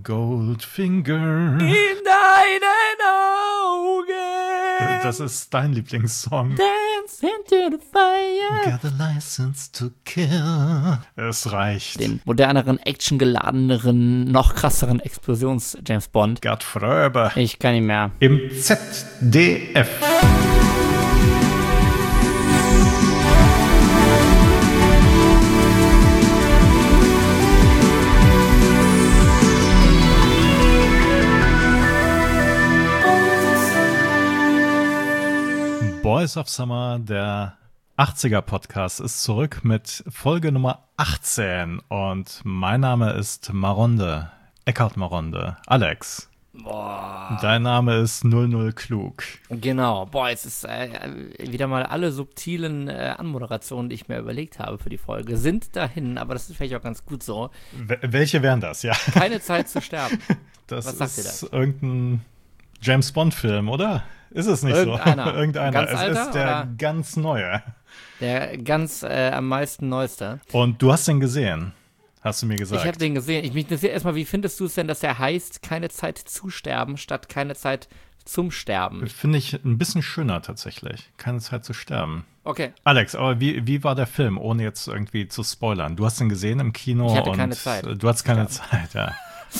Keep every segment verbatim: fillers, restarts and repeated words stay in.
Goldfinger. In deinen Augen. Das ist dein Lieblingssong. Dance into the fire. Got a license to kill. Es reicht. Den moderneren, actiongeladeneren, noch krasseren Explosions-James Bond. Gerd Fröber. Ich kann nicht mehr. Im Z D F. Boys of Summer, der achtziger-Podcast, ist zurück mit Folge Nummer achtzehn und mein Name ist Maronde, Eckhard Maronde. Alex, Boah. Dein Name ist null null klug. Genau, boah, es ist äh, wieder mal alle subtilen äh, Anmoderationen, die ich mir überlegt habe für die Folge, sind dahin, aber das ist vielleicht auch ganz gut so. W- welche wären das, ja? Keine Zeit zu sterben. Das Was sagt ist ihr das? irgendein James Bond-Film, oder? Ist es nicht Irgendeiner. so? Irgendeiner. Ganz es alter, ist der oder? ganz neue. Der ganz äh, am meisten neueste. Und du hast den gesehen, hast du mir gesagt. Ich habe den gesehen. Ich mich interessiert erstmal, wie findest du es denn, dass er heißt, keine Zeit zu sterben, statt keine Zeit zum Sterben? Finde ich ein bisschen schöner tatsächlich. Keine Zeit zu sterben. Okay. Alex, aber wie, wie war der Film, ohne jetzt irgendwie zu spoilern? Du hast den gesehen im Kino. Ich hatte und keine Zeit. Du hattest keine Ja. Zeit, ja.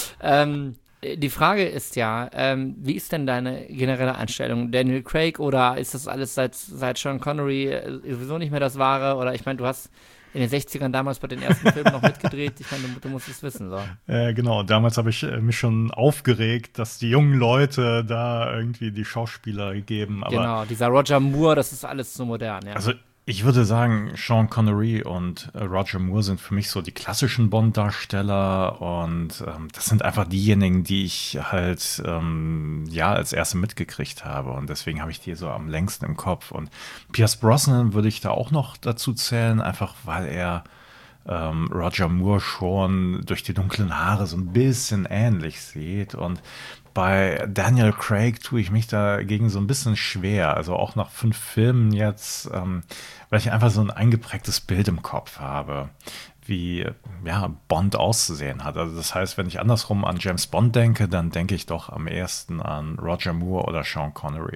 Ähm, die Frage ist ja, ähm, wie ist denn deine generelle Einstellung? Daniel Craig oder ist das alles seit, seit Sean Connery äh, sowieso nicht mehr das Wahre? Oder ich meine, du hast in den sechzigern damals bei den ersten Filmen noch mitgedreht. Ich meine, du, du musst es wissen. So. Äh, genau, damals habe ich äh, mich schon aufgeregt, dass die jungen Leute da irgendwie die Schauspieler geben. Aber Genau, dieser Roger Moore, das ist alles so modern. Ja. also ich würde sagen, Sean Connery und äh, Roger Moore sind für mich so die klassischen Bond-Darsteller und ähm, das sind einfach diejenigen, die ich halt ähm, ja als erste mitgekriegt habe und deswegen habe ich die so am längsten im Kopf. Und Pierce Brosnan würde ich da auch noch dazu zählen, einfach weil er ähm, Roger Moore schon durch die dunklen Haare so ein bisschen ähnlich sieht. Und bei Daniel Craig tue ich mich dagegen so ein bisschen schwer, also auch nach fünf Filmen jetzt, ähm, weil ich einfach so ein eingeprägtes Bild im Kopf habe, wie ja, Bond auszusehen hat. Also das heißt, wenn ich andersrum an James Bond denke, dann denke ich doch am ehesten an Roger Moore oder Sean Connery.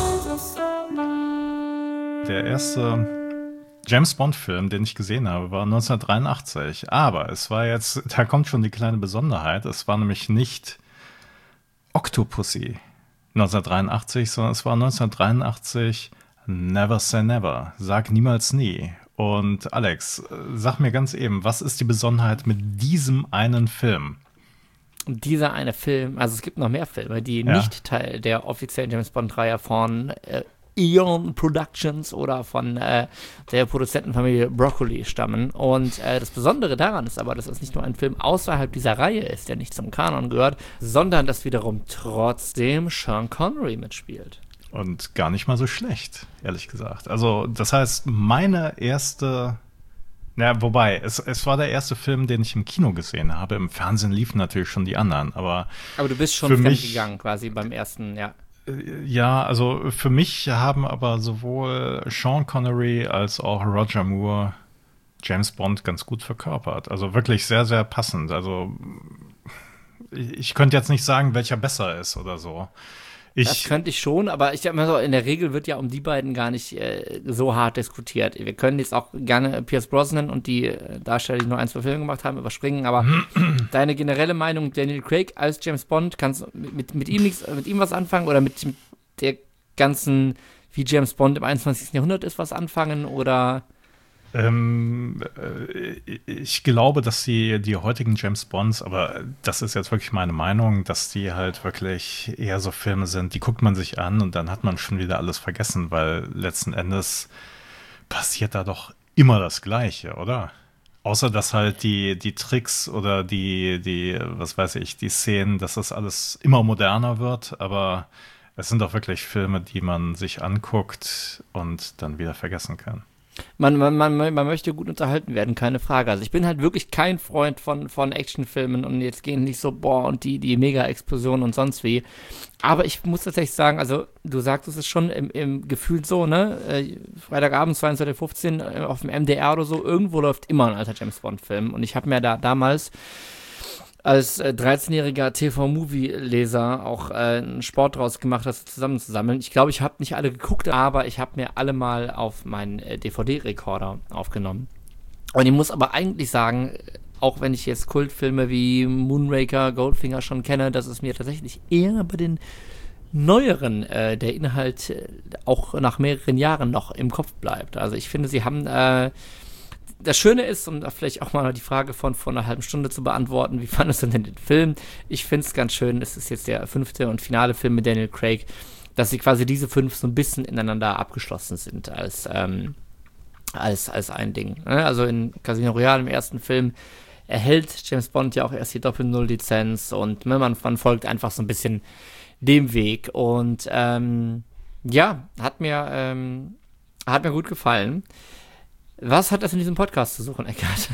Der erste James Bond-Film, den ich gesehen habe, war neunzehnhundertdreiundachtzig. Aber es war jetzt, da kommt schon die kleine Besonderheit, es war nämlich nicht Octopussy neunzehnhundertdreiundachtzig, sondern es war neunzehnhundertdreiundachtzig Never Say Never, sag niemals nie. Und Alex, sag mir ganz eben, was ist die Besonderheit mit diesem einen Film? Und dieser eine Film, also es gibt noch mehr Filme, die Ja. nicht Teil der offiziellen James Bond-Reihe von äh, Eon Productions oder von äh, der Produzentenfamilie Broccoli stammen. Und äh, das Besondere daran ist aber, dass es nicht nur ein Film außerhalb dieser Reihe ist, der nicht zum Kanon gehört, sondern dass wiederum trotzdem Sean Connery mitspielt. Und gar nicht mal so schlecht, ehrlich gesagt. Also das heißt, meine erste, na wobei, es, es war der erste Film, den ich im Kino gesehen habe. Im Fernsehen liefen natürlich schon die anderen, aber Aber du bist schon Für fremd mich- gegangen quasi beim ersten, ja. ja, also für mich haben aber sowohl Sean Connery als auch Roger Moore James Bond ganz gut verkörpert. Also wirklich sehr, sehr passend. Also ich, ich könnte jetzt nicht sagen, welcher besser ist oder so. Das Ich, könnte ich schon, aber ich sag mal so, in der Regel wird ja um die beiden gar nicht äh, so hart diskutiert. Wir können jetzt auch gerne Pierce Brosnan und die äh, Darsteller, die nur ein, zwei Filme gemacht haben, überspringen, aber deine generelle Meinung, Daniel Craig als James Bond, kannst du mit, mit, ihm, nichts, mit ihm was anfangen oder mit, mit der ganzen, wie James Bond im einundzwanzigsten Jahrhundert ist, was anfangen oder? Ähm, äh, ich glaube, dass die, die heutigen James Bonds, aber das ist jetzt wirklich meine Meinung, dass die halt wirklich eher so Filme sind, die guckt man sich an und dann hat man schon wieder alles vergessen, weil letzten Endes passiert da doch immer das Gleiche, oder? Außer, dass halt die, die Tricks oder die, die, was weiß ich, die Szenen, dass das alles immer moderner wird, aber es sind doch wirklich Filme, die man sich anguckt und dann wieder vergessen kann. Man, man, man, man möchte gut unterhalten werden, keine Frage. Also ich bin halt wirklich kein Freund von, von Actionfilmen und jetzt gehen nicht so, boah, und die, die Mega-Explosion und sonst wie. Aber ich muss tatsächlich sagen, also du sagtest es schon im, im Gefühl so, ne, äh, Freitagabend zweiundzwanzig Uhr fünfzehn äh, auf dem M D R oder so, irgendwo läuft immer ein alter James-Bond-Film und ich habe mir da damals als äh, dreizehnjähriger T V-Movie-Leser auch äh, einen Sport draus gemacht, das zusammenzusammeln. Ich glaube, ich habe nicht alle geguckt, aber ich habe mir alle mal auf meinen äh, D V D-Rekorder aufgenommen. Und ich muss aber eigentlich sagen, auch wenn ich jetzt Kultfilme wie Moonraker, Goldfinger schon kenne, dass es mir tatsächlich eher bei den neueren äh, der Inhalt äh, auch nach mehreren Jahren noch im Kopf bleibt. Also ich finde, sie haben äh, das Schöne ist, um da vielleicht auch mal die Frage von vor einer halben Stunde zu beantworten, wie fandest du denn den Film? Ich finde es ganz schön, es ist jetzt der fünfte und finale Film mit Daniel Craig, dass sie quasi diese fünf so ein bisschen ineinander abgeschlossen sind als, ähm, als, als ein Ding. Ne? Also in Casino Royale im ersten Film erhält James Bond ja auch erst die Doppel-Null-Lizenz und ne, man, man folgt einfach so ein bisschen dem Weg und ähm, ja, hat mir, ähm, hat mir gut gefallen. Was hat das in diesem Podcast zu suchen, Eckart?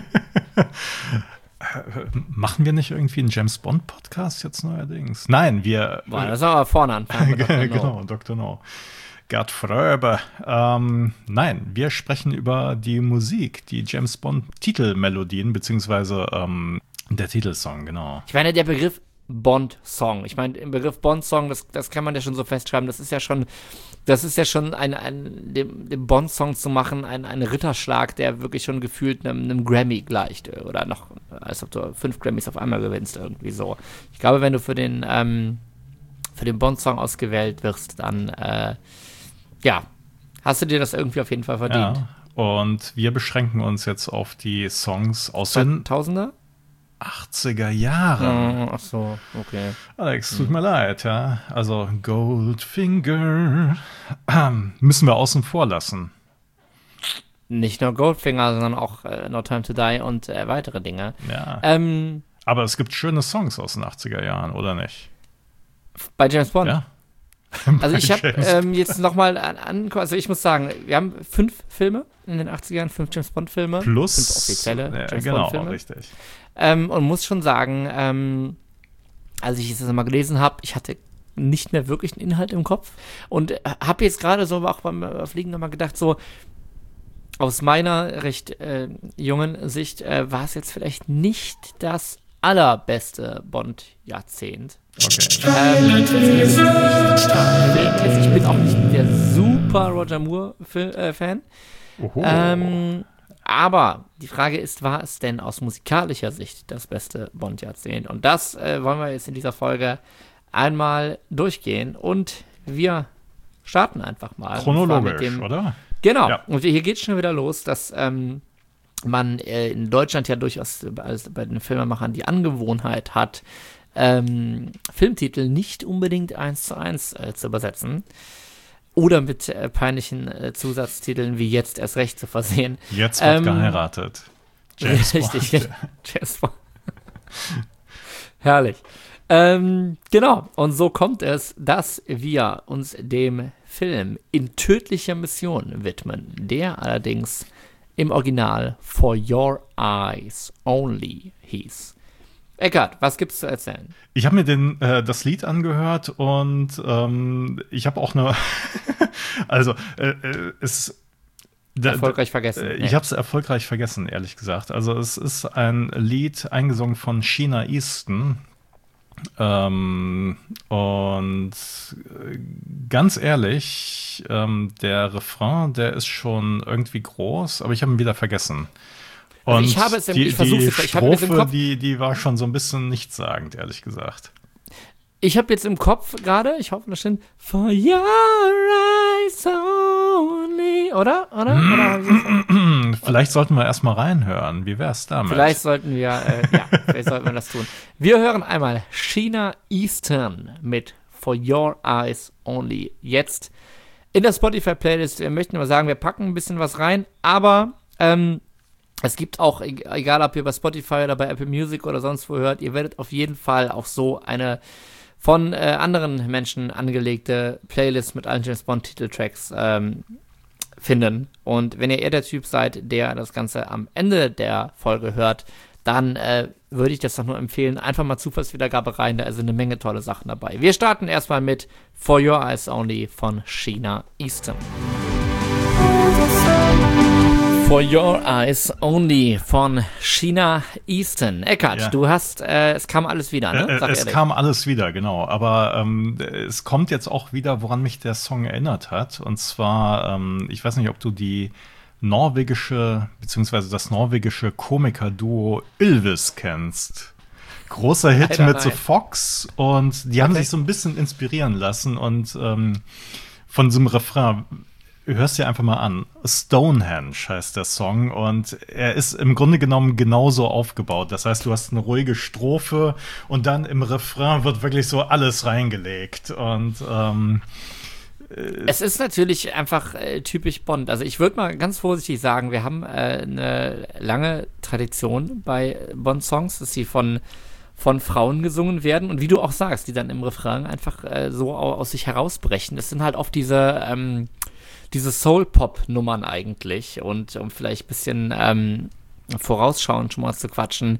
Machen wir nicht irgendwie einen James-Bond-Podcast jetzt neuerdings? Nein, wir... Boah, das soll aber vorne anfangen. Genau, Doktor No. Gerd Fröbe. Ähm, nein, wir sprechen über die Musik, die James-Bond-Titelmelodien, beziehungsweise ähm, der Titelsong, genau. Ich meine, der Begriff Bond-Song. Ich meine, im Begriff Bond-Song, das, das kann man ja schon so festschreiben, das ist ja schon, das ist ja schon ein, ein dem, dem Bond-Song zu machen, ein, ein Ritterschlag, der wirklich schon gefühlt einem, einem Grammy gleicht. Oder noch, als ob du fünf Grammys auf einmal gewinnst, irgendwie so. Ich glaube, wenn du für den, ähm, für den Bond-Song ausgewählt wirst, dann, äh, ja, hast du dir das irgendwie auf jeden Fall verdient. Ja, und wir beschränken uns jetzt auf die Songs aus den Tausender? achtziger Jahren. Ach so, okay. Alex, tut mir leid, ja. Also Goldfinger ähm, müssen wir außen vor lassen. Nicht nur Goldfinger, sondern auch äh, No Time to Die und äh, weitere Dinge. Ja. Ähm, Aber es gibt schöne Songs aus den achtziger Jahren, oder nicht? Bei James Bond? Ja. Also ich habe ähm, jetzt nochmal an, an, also ich muss sagen, wir haben fünf Filme in den achtzigern, fünf James Bond-Filme. Plus fünf offizielle ja, James genau, Bond-Filme. Richtig. Ähm, und muss schon sagen, ähm, als ich es mal gelesen habe, ich hatte nicht mehr wirklich einen Inhalt im Kopf und habe jetzt gerade so auch beim Fliegen nochmal gedacht, so aus meiner recht äh, jungen Sicht äh, war es jetzt vielleicht nicht das allerbeste Bond-Jahrzehnt. Okay. Ähm, ich bin auch nicht der super Roger Moore-Fan. Ähm, aber die Frage ist, war es denn aus musikalischer Sicht das beste Bond-Jahrzehnt? Und das äh, wollen wir jetzt in dieser Folge einmal durchgehen. Und wir starten einfach mal. Chronologisch, mit dem, oder? Genau. Ja. Und hier geht es schon wieder los, dass ähm, man äh, in Deutschland ja durchaus als bei den Filmemachern die Angewohnheit hat, ähm, Filmtitel nicht unbedingt eins zu eins äh, zu übersetzen. Oder mit äh, peinlichen äh, Zusatztiteln wie jetzt erst recht zu versehen. Jetzt wird ähm, geheiratet. James richtig. Bond. James Bond. Herrlich. Ähm, genau. Und so kommt es, dass wir uns dem Film In tödlicher Mission widmen, der allerdings im Original For Your Eyes Only hieß. Eckart, was gibt's zu erzählen? Ich habe mir den, äh, das Lied angehört und ähm, ich habe auch eine, also äh, äh, es da, erfolgreich vergessen. Äh, ich nee. habe es erfolgreich vergessen, ehrlich gesagt. Also es ist ein Lied eingesungen von Sheena Easton. Ähm, und äh, ganz ehrlich, ähm, der Refrain, der ist schon irgendwie groß, aber ich habe ihn wieder vergessen. Und also ich habe es im, die, ich versuche die ich habe es im Strophe, Kopf. die, die war schon so ein bisschen nichtssagend, ehrlich gesagt. Ich habe jetzt im Kopf gerade, ich hoffe, das stimmt, For your eyes only, oder? Oder? oder Vielleicht sollten wir erstmal reinhören. Wie wär's damit? Vielleicht sollten wir, äh, ja, vielleicht sollten wir das tun. Wir hören einmal Sheena Easton mit For Your Eyes Only jetzt in der Spotify-Playlist. Wir möchten aber sagen, wir packen ein bisschen was rein, aber ähm, es gibt auch, egal ob ihr bei Spotify oder bei Apple Music oder sonst wo hört, ihr werdet auf jeden Fall auch so eine von äh, anderen Menschen angelegte Playlist mit allen James Bond Titeltracks ähm, finden. Und wenn ihr eher der Typ seid, der das Ganze am Ende der Folge hört, dann äh, würde ich das doch nur empfehlen. Einfach mal Zufallswiedergabe rein, da sind eine Menge tolle Sachen dabei. Wir starten erstmal mit For Your Eyes Only von Sheena Easton. For Your Eyes Only von Sheena Easton. Eckart, ja. du hast, äh, es kam alles wieder, ne? Sag es ehrlich. kam alles wieder, genau. Aber ähm, es kommt jetzt auch wieder, woran mich der Song erinnert hat. Und zwar, ähm, ich weiß nicht, ob du die norwegische, beziehungsweise das norwegische Komiker-Duo Ylvis kennst. Großer Hit Leider mit nein. The Fox. Und die okay. haben sich so ein bisschen inspirieren lassen. Und ähm, von so einem Refrain, hörst dir einfach mal an. Stonehenge heißt der Song und er ist im Grunde genommen genauso aufgebaut. Das heißt, du hast eine ruhige Strophe und dann im Refrain wird wirklich so alles reingelegt und ähm, es ist natürlich einfach äh, typisch Bond. Also ich würde mal ganz vorsichtig sagen, wir haben äh, eine lange Tradition bei Bond-Songs, dass sie von von Frauen gesungen werden und wie du auch sagst, die dann im Refrain einfach äh, so aus sich herausbrechen. Das sind halt oft diese ähm, diese Soul-Pop-Nummern eigentlich und um vielleicht ein bisschen ähm, vorausschauend schon mal zu quatschen,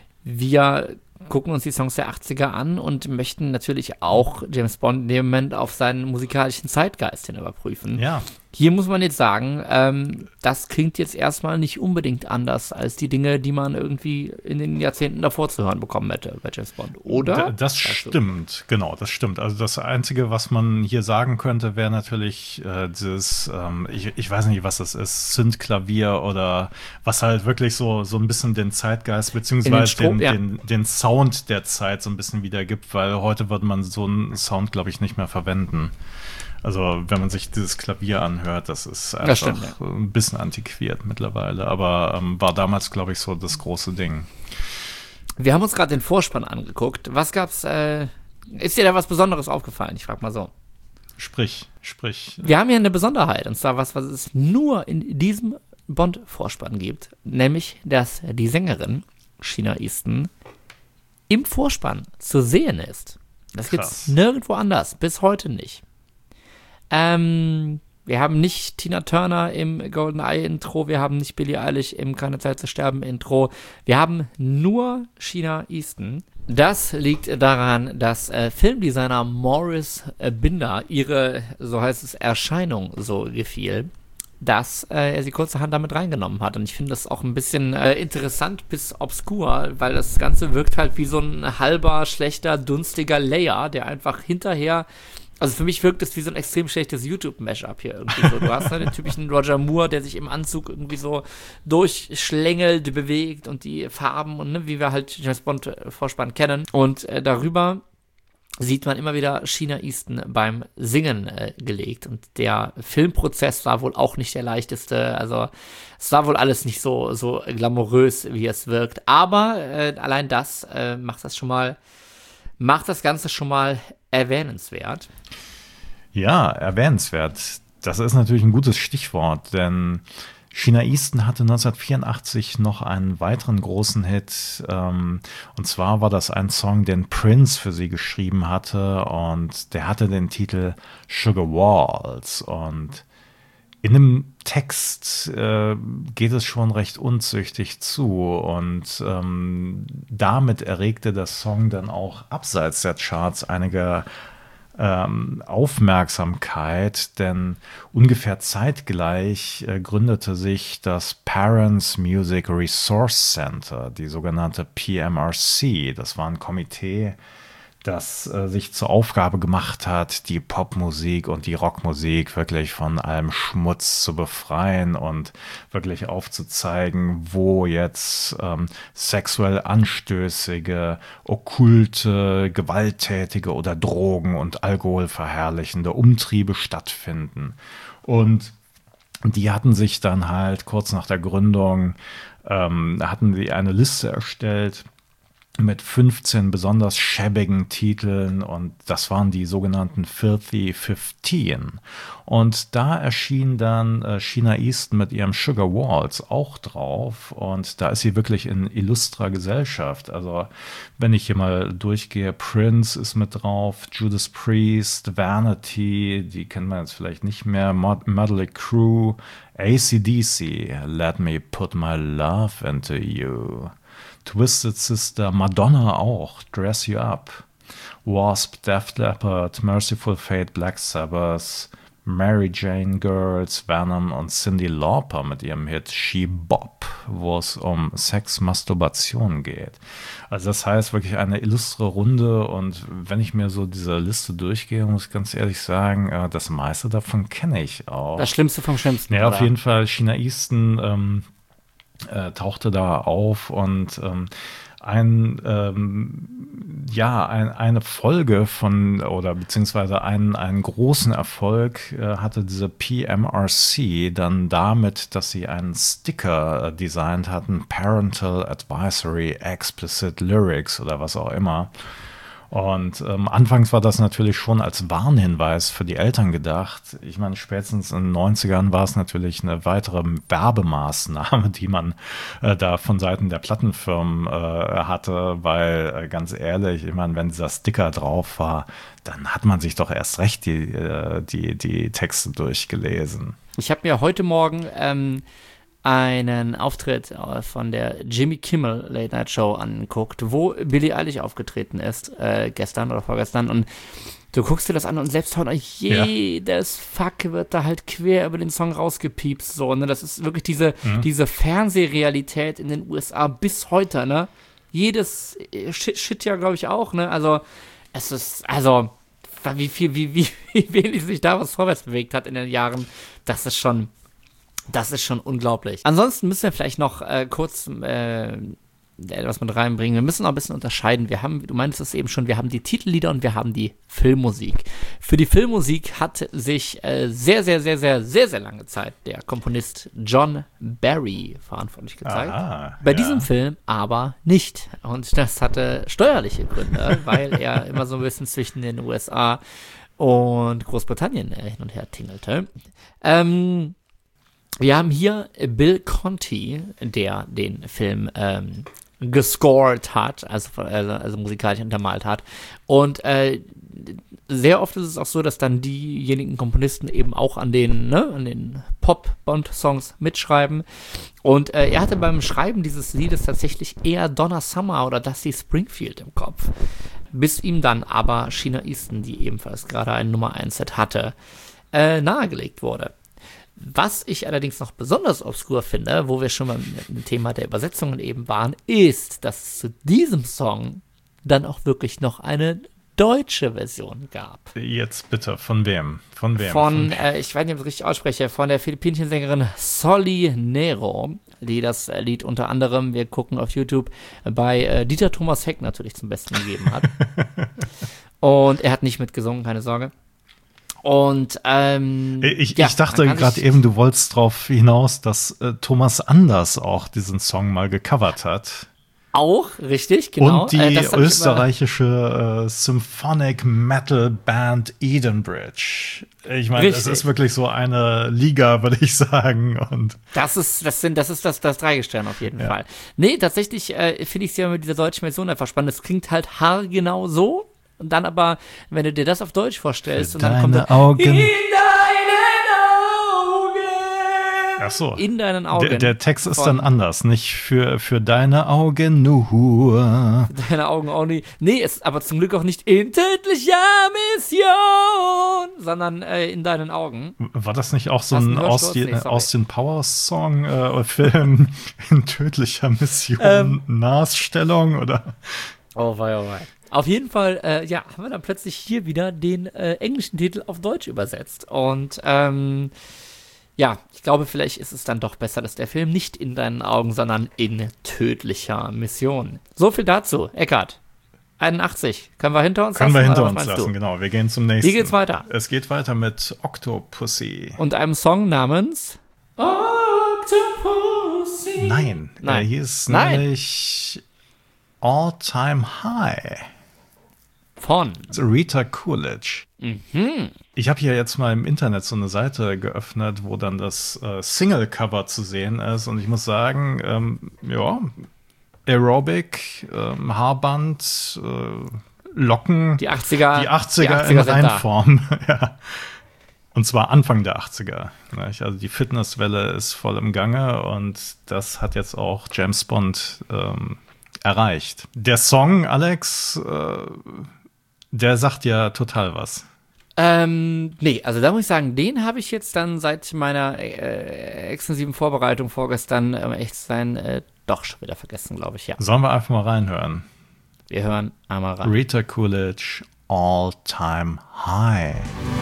wir gucken uns die Songs der achtziger an und möchten natürlich auch James Bond in dem Moment auf seinen musikalischen Zeitgeist hin überprüfen. Ja. Hier muss man jetzt sagen, ähm, das klingt jetzt erstmal nicht unbedingt anders als die Dinge, die man irgendwie in den Jahrzehnten davor zu hören bekommen hätte bei James Bond, oder? D- das stimmt, genau, das stimmt. Also das Einzige, was man hier sagen könnte, wäre natürlich äh, dieses, ähm, ich, ich weiß nicht, was das ist, Synth-Klavier oder was halt wirklich so, so ein bisschen den Zeitgeist beziehungsweise den, Strom, den, ja. den, den Sound der Zeit so ein bisschen wiedergibt, weil heute würde man so einen Sound, glaube ich, nicht mehr verwenden. Also wenn man sich dieses Klavier anhört, das ist einfach das stimmt, ja. ein bisschen antiquiert mittlerweile, aber ähm, war damals, glaube ich, so das große Ding. Wir haben uns gerade den Vorspann angeguckt. Was gab's, äh, ist dir da was Besonderes aufgefallen? Ich frage mal so. Sprich, sprich. Wir haben hier eine Besonderheit, und zwar was, was es nur in diesem Bond-Vorspann gibt, nämlich, dass die Sängerin Sheena Easton im Vorspann zu sehen ist. Das Krass. Gibt's nirgendwo anders, bis heute nicht. Ähm, wir haben nicht Tina Turner im GoldenEye-Intro, wir haben nicht Billie Eilish im Keine Zeit zu sterben-Intro, wir haben nur Sheena Easton. Das liegt daran, dass äh, Filmdesigner Maurice äh, Binder ihre, so heißt es, Erscheinung so gefiel, dass äh, er sie kurzerhand damit reingenommen hat. Und ich finde das auch ein bisschen äh, interessant bis obskur, weil das Ganze wirkt halt wie so ein halber, schlechter, dunstiger Layer, der einfach hinterher. Also für mich wirkt es wie so ein extrem schlechtes YouTube-Mashup hier irgendwie so. Du hast ne, den typischen Roger Moore, der sich im Anzug irgendwie so durchschlängelt, bewegt und die Farben und ne, wie wir halt James Bond Vorspann kennen. Und äh, darüber sieht man immer wieder Sheena Easton beim Singen äh, gelegt. Und der Filmprozess war wohl auch nicht der leichteste. Also es war wohl alles nicht so, so glamourös, wie es wirkt. Aber äh, allein das äh, macht das schon mal, macht das Ganze schon mal erwähnenswert. Ja, erwähnenswert. Das ist natürlich ein gutes Stichwort, denn Sheena Easton hatte neunzehnhundertvierundachtzig noch einen weiteren großen Hit. Ähm, und zwar war das ein Song, den Prince für sie geschrieben hatte. Und der hatte den Titel Sugar Walls. Und in dem Text äh, geht es schon recht unzüchtig zu. Und ähm, damit erregte der Song dann auch abseits der Charts einige Ähm, Aufmerksamkeit, denn ungefähr zeitgleich äh, gründete sich das Parents Music Resource Center, die sogenannte P M R C. Das war ein Komitee, das äh, sich zur Aufgabe gemacht hat, die Popmusik und die Rockmusik wirklich von allem Schmutz zu befreien und wirklich aufzuzeigen, wo jetzt ähm, sexuell anstößige, okkulte, gewalttätige oder Drogen- und alkoholverherrlichende Umtriebe stattfinden. Und die hatten sich dann halt kurz nach der Gründung, ähm, hatten die eine Liste erstellt mit fünfzehn besonders schäbigen Titeln und das waren die sogenannten Filthy Fifteen. Und da erschien dann äh, Sheena Easton mit ihrem Sugar Walls auch drauf und da ist sie wirklich in illustrer Gesellschaft. Also wenn ich hier mal durchgehe, Prince ist mit drauf, Judas Priest, Vanity, die kennt man jetzt vielleicht nicht mehr, Mod- Mötley Crüe, A C D C, Let Me Put My Love Into You. Twisted Sister, Madonna auch, Dress You Up, Wasp, Def Leppard, Merciful Fate, Black Sabbath, Mary Jane Girls, Venom und Cyndi Lauper mit ihrem Hit She Bop, wo es um Sex, Masturbation geht. Also das heißt wirklich eine illustre Runde, und wenn ich mir so diese Liste durchgehe, muss ich ganz ehrlich sagen, äh, das meiste davon kenne ich auch. Das Schlimmste vom Schlimmsten. Ja, oder? auf jeden Fall. China Easton ähm, äh, tauchte da auf, und ähm, ein, ähm, ja, ein, eine Folge von, oder beziehungsweise einen, einen großen Erfolg äh, hatte diese P M R C dann damit, dass sie einen Sticker äh, designt hatten, Parental Advisory Explicit Lyrics oder was auch immer. Und ähm, anfangs war das natürlich schon als Warnhinweis für die Eltern gedacht. Ich meine, spätestens in den neunzigern war es natürlich eine weitere Werbemaßnahme, die man äh, da von Seiten der Plattenfirmen äh, hatte, weil äh, ganz ehrlich, ich meine, wenn dieser Sticker drauf war, dann hat man sich doch erst recht die, äh, die, die Texte durchgelesen. Ich habe mir heute Morgen ähm, einen Auftritt von der Jimmy Kimmel Late Night Show angeguckt, wo Billie Eilish aufgetreten ist, äh, gestern oder vorgestern, und du guckst dir das an und selbst heute jedes ja. Fuck wird da halt quer über den Song rausgepiepst, so, ne, das ist wirklich diese, mhm. diese Fernsehrealität in den U S A bis heute, ne, jedes Shit, Shit ja, glaube ich, auch, ne, also, es ist, also, wie viel, wie, wie, wie wenig sich da was vorwärts bewegt hat in den Jahren, das ist schon Das ist schon unglaublich. Ansonsten müssen wir vielleicht noch äh, kurz äh, etwas mit reinbringen. Wir müssen noch ein bisschen unterscheiden. Wir haben, du meintest es eben schon, wir haben die Titellieder und wir haben die Filmmusik. Für die Filmmusik hat sich äh, sehr, sehr, sehr, sehr, sehr, sehr lange Zeit der Komponist John Barry verantwortlich gezeigt. Aha, Bei ja. diesem Film aber nicht. Und das hatte steuerliche Gründe, weil er immer so ein bisschen zwischen den U S A und Großbritannien äh, hin und her tingelte. Ähm, Wir haben hier Bill Conti, der den Film ähm, gescored hat, also, also, also musikalisch untermalt hat. Und äh, sehr oft ist es auch so, dass dann diejenigen Komponisten eben auch an den, ne, an den Pop-Bond-Songs mitschreiben. Und äh, er hatte beim Schreiben dieses Liedes tatsächlich eher Donna Summer oder Dusty Springfield im Kopf. Bis ihm dann aber China Easton, die ebenfalls gerade ein Nummer eins Set hatte, äh, nahegelegt wurde. Was ich allerdings noch besonders obskur finde, wo wir schon mal mit dem Thema der Übersetzungen eben waren, ist, dass es zu diesem Song dann auch wirklich noch eine deutsche Version gab. Jetzt bitte, von wem? Von wem? Von, von äh, ich weiß nicht, ob ich es richtig ausspreche, von der philippinischen Sängerin Solly Nero, die das Lied unter anderem, wir gucken auf YouTube, bei äh, Dieter Thomas Heck natürlich zum Besten gegeben hat. Und er hat nicht mitgesungen, keine Sorge. Und ähm, ich, ja, ich dachte gerade eben, du wolltest darauf hinaus, dass äh, Thomas Anders auch diesen Song mal gecovert hat. Auch, richtig, genau. Und die äh, österreichische äh, Symphonic Metal Band Edenbridge. Ich meine, das ist wirklich so eine Liga, würde ich sagen. Und das ist das sind das ist das das Dreigestirn auf jeden ja. Fall. Nee, tatsächlich äh, finde ich es ja mit dieser deutschen Version einfach spannend. Es klingt halt haargenau so. Und dann aber, wenn du dir das auf Deutsch vorstellst, und dann kommt deine Augen. In deinen Augen. Ach so. In deinen Augen. Der, der Text ist dann anders, nicht für, für deine Augen nur. Deine Augen auch nicht. Nee, ist aber zum Glück auch nicht in tödlicher Mission, sondern äh, in deinen Augen. War das nicht auch so ein Austin, nee, Austin Powers Song äh, Film in tödlicher Mission, ähm, Nasstellung oder? Oh wei, oh wei. Auf jeden Fall, äh, ja, haben wir dann plötzlich hier wieder den äh, englischen Titel auf Deutsch übersetzt. Und ähm, ja, ich glaube, vielleicht ist es dann doch besser, dass der Film nicht in deinen Augen, sondern in tödlicher Mission. So viel dazu. Eckart, einundachtzig. Können wir hinter uns Können lassen? Können wir hinter uns lassen, du? Genau. Wir gehen zum nächsten. Wie geht's weiter? Es geht weiter mit Octopussy. Und einem Song namens Octopussy. Nein. Nein. Äh, hier ist Nein. nämlich All Time High. Von Rita Coolidge. Mhm. Ich habe hier jetzt mal im Internet so eine Seite geöffnet, wo dann das äh, Single-Cover zu sehen ist. Und ich muss sagen, ähm, ja, Aerobic, ähm, Haarband, äh, Locken. Die achtziger. Die achtziger, die achtziger in Reinform. Ja. Und zwar Anfang der achtziger. Also die Fitnesswelle ist voll im Gange. Und das hat jetzt auch James Bond ähm, erreicht. Der Song, Alex, äh, der sagt ja total was. Ähm, nee, also da muss ich sagen, den habe ich jetzt dann seit meiner äh, extensiven Vorbereitung vorgestern, um echt zu sein, äh, doch schon wieder vergessen, glaube ich, ja. Sollen wir einfach mal reinhören? Wir hören einmal rein. Rita Coolidge, All Time High.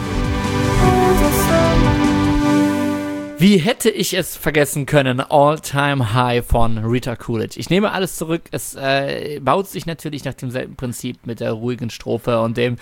Wie hätte ich es vergessen können? All Time High von Rita Coolidge. Ich nehme alles zurück. Es äh, baut sich natürlich nach demselben Prinzip mit der ruhigen Strophe und dem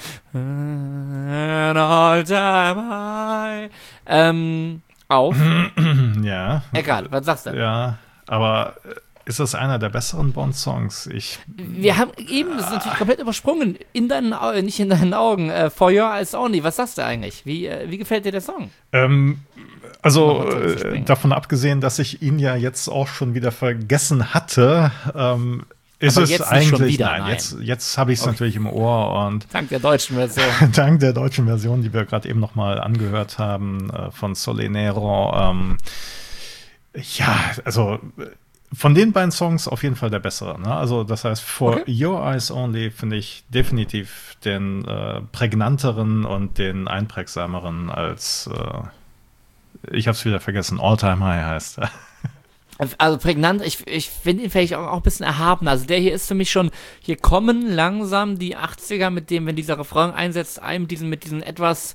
All Time High ähm, auf. Ja. Egal, was sagst du? Ja, aber ist das einer der besseren Bond-Songs? Ich. Wir haben eben, das ist natürlich komplett übersprungen. In deinen Augen, nicht in deinen Augen. Äh, For Your Eyes Only. Was sagst du eigentlich? Wie, äh, wie gefällt dir der Song? Ähm. Also äh, davon abgesehen, dass ich ihn ja jetzt auch schon wieder vergessen hatte, ähm, ist Aber es jetzt nicht eigentlich, schon wieder, nein, nein. jetzt, jetzt habe ich es Okay. natürlich im Ohr und Dank der deutschen Version. dank der deutschen Version, die wir gerade eben nochmal angehört haben, äh, von Solenero, ähm, ja, also von den beiden Songs auf jeden Fall der bessere. Ne? Also das heißt, For Okay. Your Eyes Only finde ich definitiv den äh, prägnanteren und den einprägsameren als äh, ich habe es wieder vergessen. All Time High heißt er. Also prägnant, ich, ich finde ihn vielleicht auch, auch ein bisschen erhaben. Also der hier ist für mich schon, hier kommen langsam die achtziger mit dem, wenn dieser Refrain einsetzt, einem diesen, mit diesen etwas,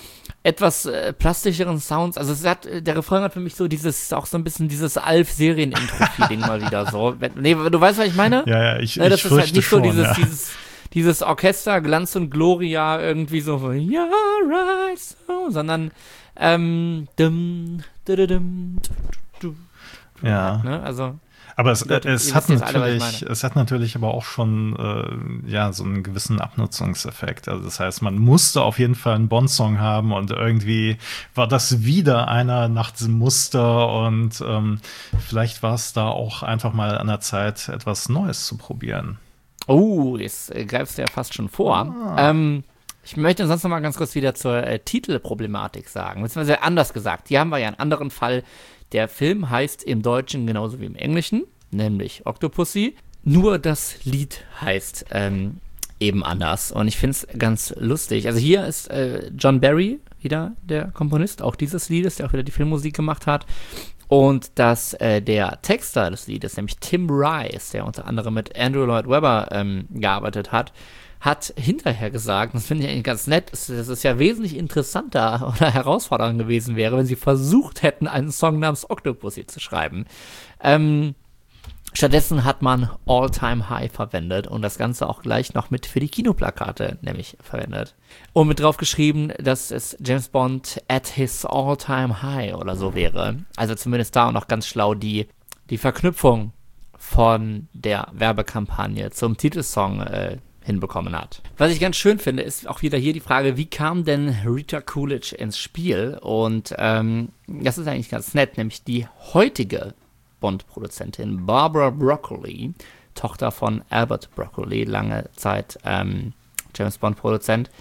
etwas äh, plastischeren Sounds. Also es hat, der Refrain hat für mich so dieses, auch so ein bisschen dieses Alf-Serien-Intro-Feeling mal wieder so. Wenn, nee, du weißt, was ich meine? Ja, ja, ich, Ne, das ich ist halt fürchte nicht so schon, dieses, ja. dieses, dieses Orchester, Glanz und Gloria irgendwie so, ja, right, so, sondern ähm, dum, du, du, dum, du, du, du, Ja. ne? Also Aber es, Leute, es ihr hat wisst jetzt alle, was ich natürlich, meine. es hat natürlich aber auch schon äh, ja so einen gewissen Abnutzungseffekt. Also das heißt, man musste auf jeden Fall einen Bond-Song haben und irgendwie war das wieder einer nach diesem Muster und ähm, vielleicht war es da auch einfach mal an der Zeit, etwas Neues zu probieren. Oh, jetzt äh, greifst du ja fast schon vor. Ah. Ähm, ich möchte sonst noch mal ganz kurz wieder zur äh, Titelproblematik sagen. Beziehungsweise anders gesagt. Hier haben wir ja einen anderen Fall. Der Film heißt im Deutschen genauso wie im Englischen, nämlich Octopussy. Nur das Lied heißt ähm, eben anders. Und ich finde es ganz lustig. Also hier ist äh, John Barry wieder der Komponist, auch dieses Liedes, der auch wieder die Filmmusik gemacht hat. Und dass äh, der Texter des Liedes, nämlich Tim Rice, der unter anderem mit Andrew Lloyd Webber ähm, gearbeitet hat, hat hinterher gesagt, das finde ich eigentlich ganz nett, dass es ja wesentlich interessanter oder herausfordernder gewesen wäre, wenn sie versucht hätten, einen Song namens Octopussy zu schreiben. Ähm, stattdessen hat man All Time High verwendet und das Ganze auch gleich noch mit für die Kinoplakate nämlich verwendet. Und mit drauf geschrieben, dass es James Bond at his All Time High oder so wäre. Also zumindest da auch noch ganz schlau die, die Verknüpfung von der Werbekampagne zum Titelsong äh, hinbekommen hat. Was ich ganz schön finde, ist auch wieder hier die Frage, wie kam denn Rita Coolidge ins Spiel? Und ähm, das ist eigentlich ganz nett, nämlich die heutige Bond-Produzentin Barbara Broccoli, Tochter von Albert Broccoli, lange Zeit ähm, James Bond-Produzent,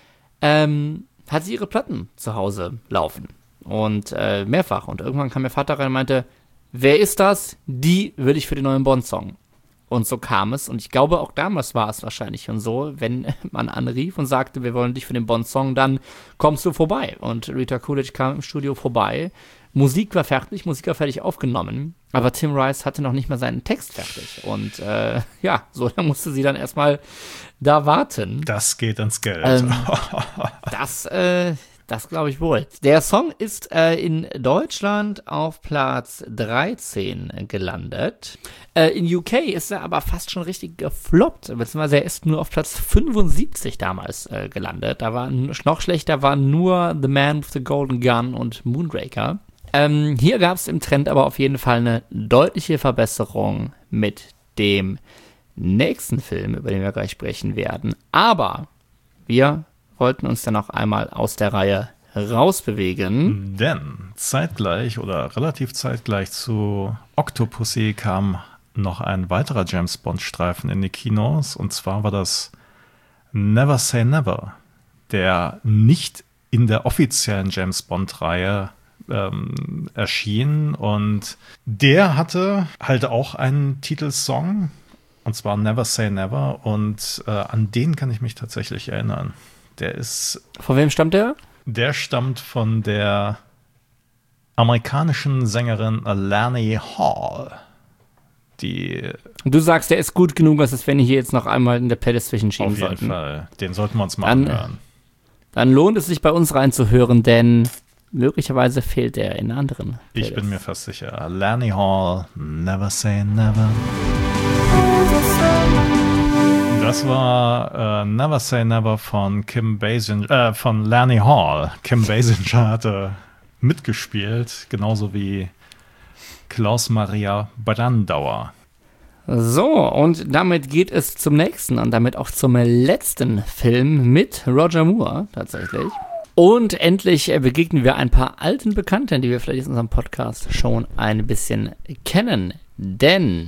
ähm, hat sie ihre Platten zu Hause laufen. Und äh, mehrfach. Und irgendwann kam ihr Vater rein und meinte, wer ist das? Die will ich für den neuen Bond-Song. Und so kam es. Und ich glaube, auch damals war es wahrscheinlich schon so, wenn man anrief und sagte, wir wollen dich für den Bond-Song, dann kommst du vorbei. Und Rita Coolidge kam im Studio vorbei. Musik war fertig, Musik war fertig aufgenommen. Aber Tim Rice hatte noch nicht mal seinen Text fertig. Und äh, ja, so da musste sie dann erstmal da warten. Das geht ans Geld. Ähm, das, äh, das glaube ich wohl. Der Song ist äh, in Deutschland auf Platz dreizehn gelandet. Äh, in U K ist er aber fast schon richtig gefloppt, beziehungsweise er ist nur auf Platz fünfundsiebzig damals äh, gelandet. Da war noch schlechter waren nur The Man with the Golden Gun und Moonraker. Ähm, hier gab es im Trend aber auf jeden Fall eine deutliche Verbesserung mit dem nächsten Film, über den wir gleich sprechen werden. Aber wir wollten uns dann noch einmal aus der Reihe rausbewegen. Denn zeitgleich oder relativ zeitgleich zu Octopussy kam noch ein weiterer James Bond-Streifen in die Kinos. Und zwar war das Never Say Never, der nicht in der offiziellen James Bond-Reihe ähm, erschien. Und der hatte halt auch einen Titelsong, und zwar Never Say Never. Und äh, an den kann ich mich tatsächlich erinnern. Der ist. Von wem stammt der? Der stammt von der amerikanischen Sängerin Lani Hall. Die. Du sagst, der ist gut genug, als wenn wir hier jetzt noch einmal in der Playlist zwischenschieben sollten. Auf jeden Fall. Den sollten wir uns mal dann, anhören. Dann lohnt es sich bei uns reinzuhören, denn möglicherweise fehlt er in anderen Playlists. Ich bin mir fast sicher. Lani Hall, Never Say Never. Das war äh, Never Say Never von Kim Basinger, äh, von Lani Hall. Kim Basinger hatte mitgespielt, genauso wie Klaus-Maria Brandauer. So, und damit geht es zum nächsten und damit auch zum letzten Film mit Roger Moore tatsächlich. Und endlich begegnen wir ein paar alten Bekannten, die wir vielleicht in unserem Podcast schon ein bisschen kennen. Denn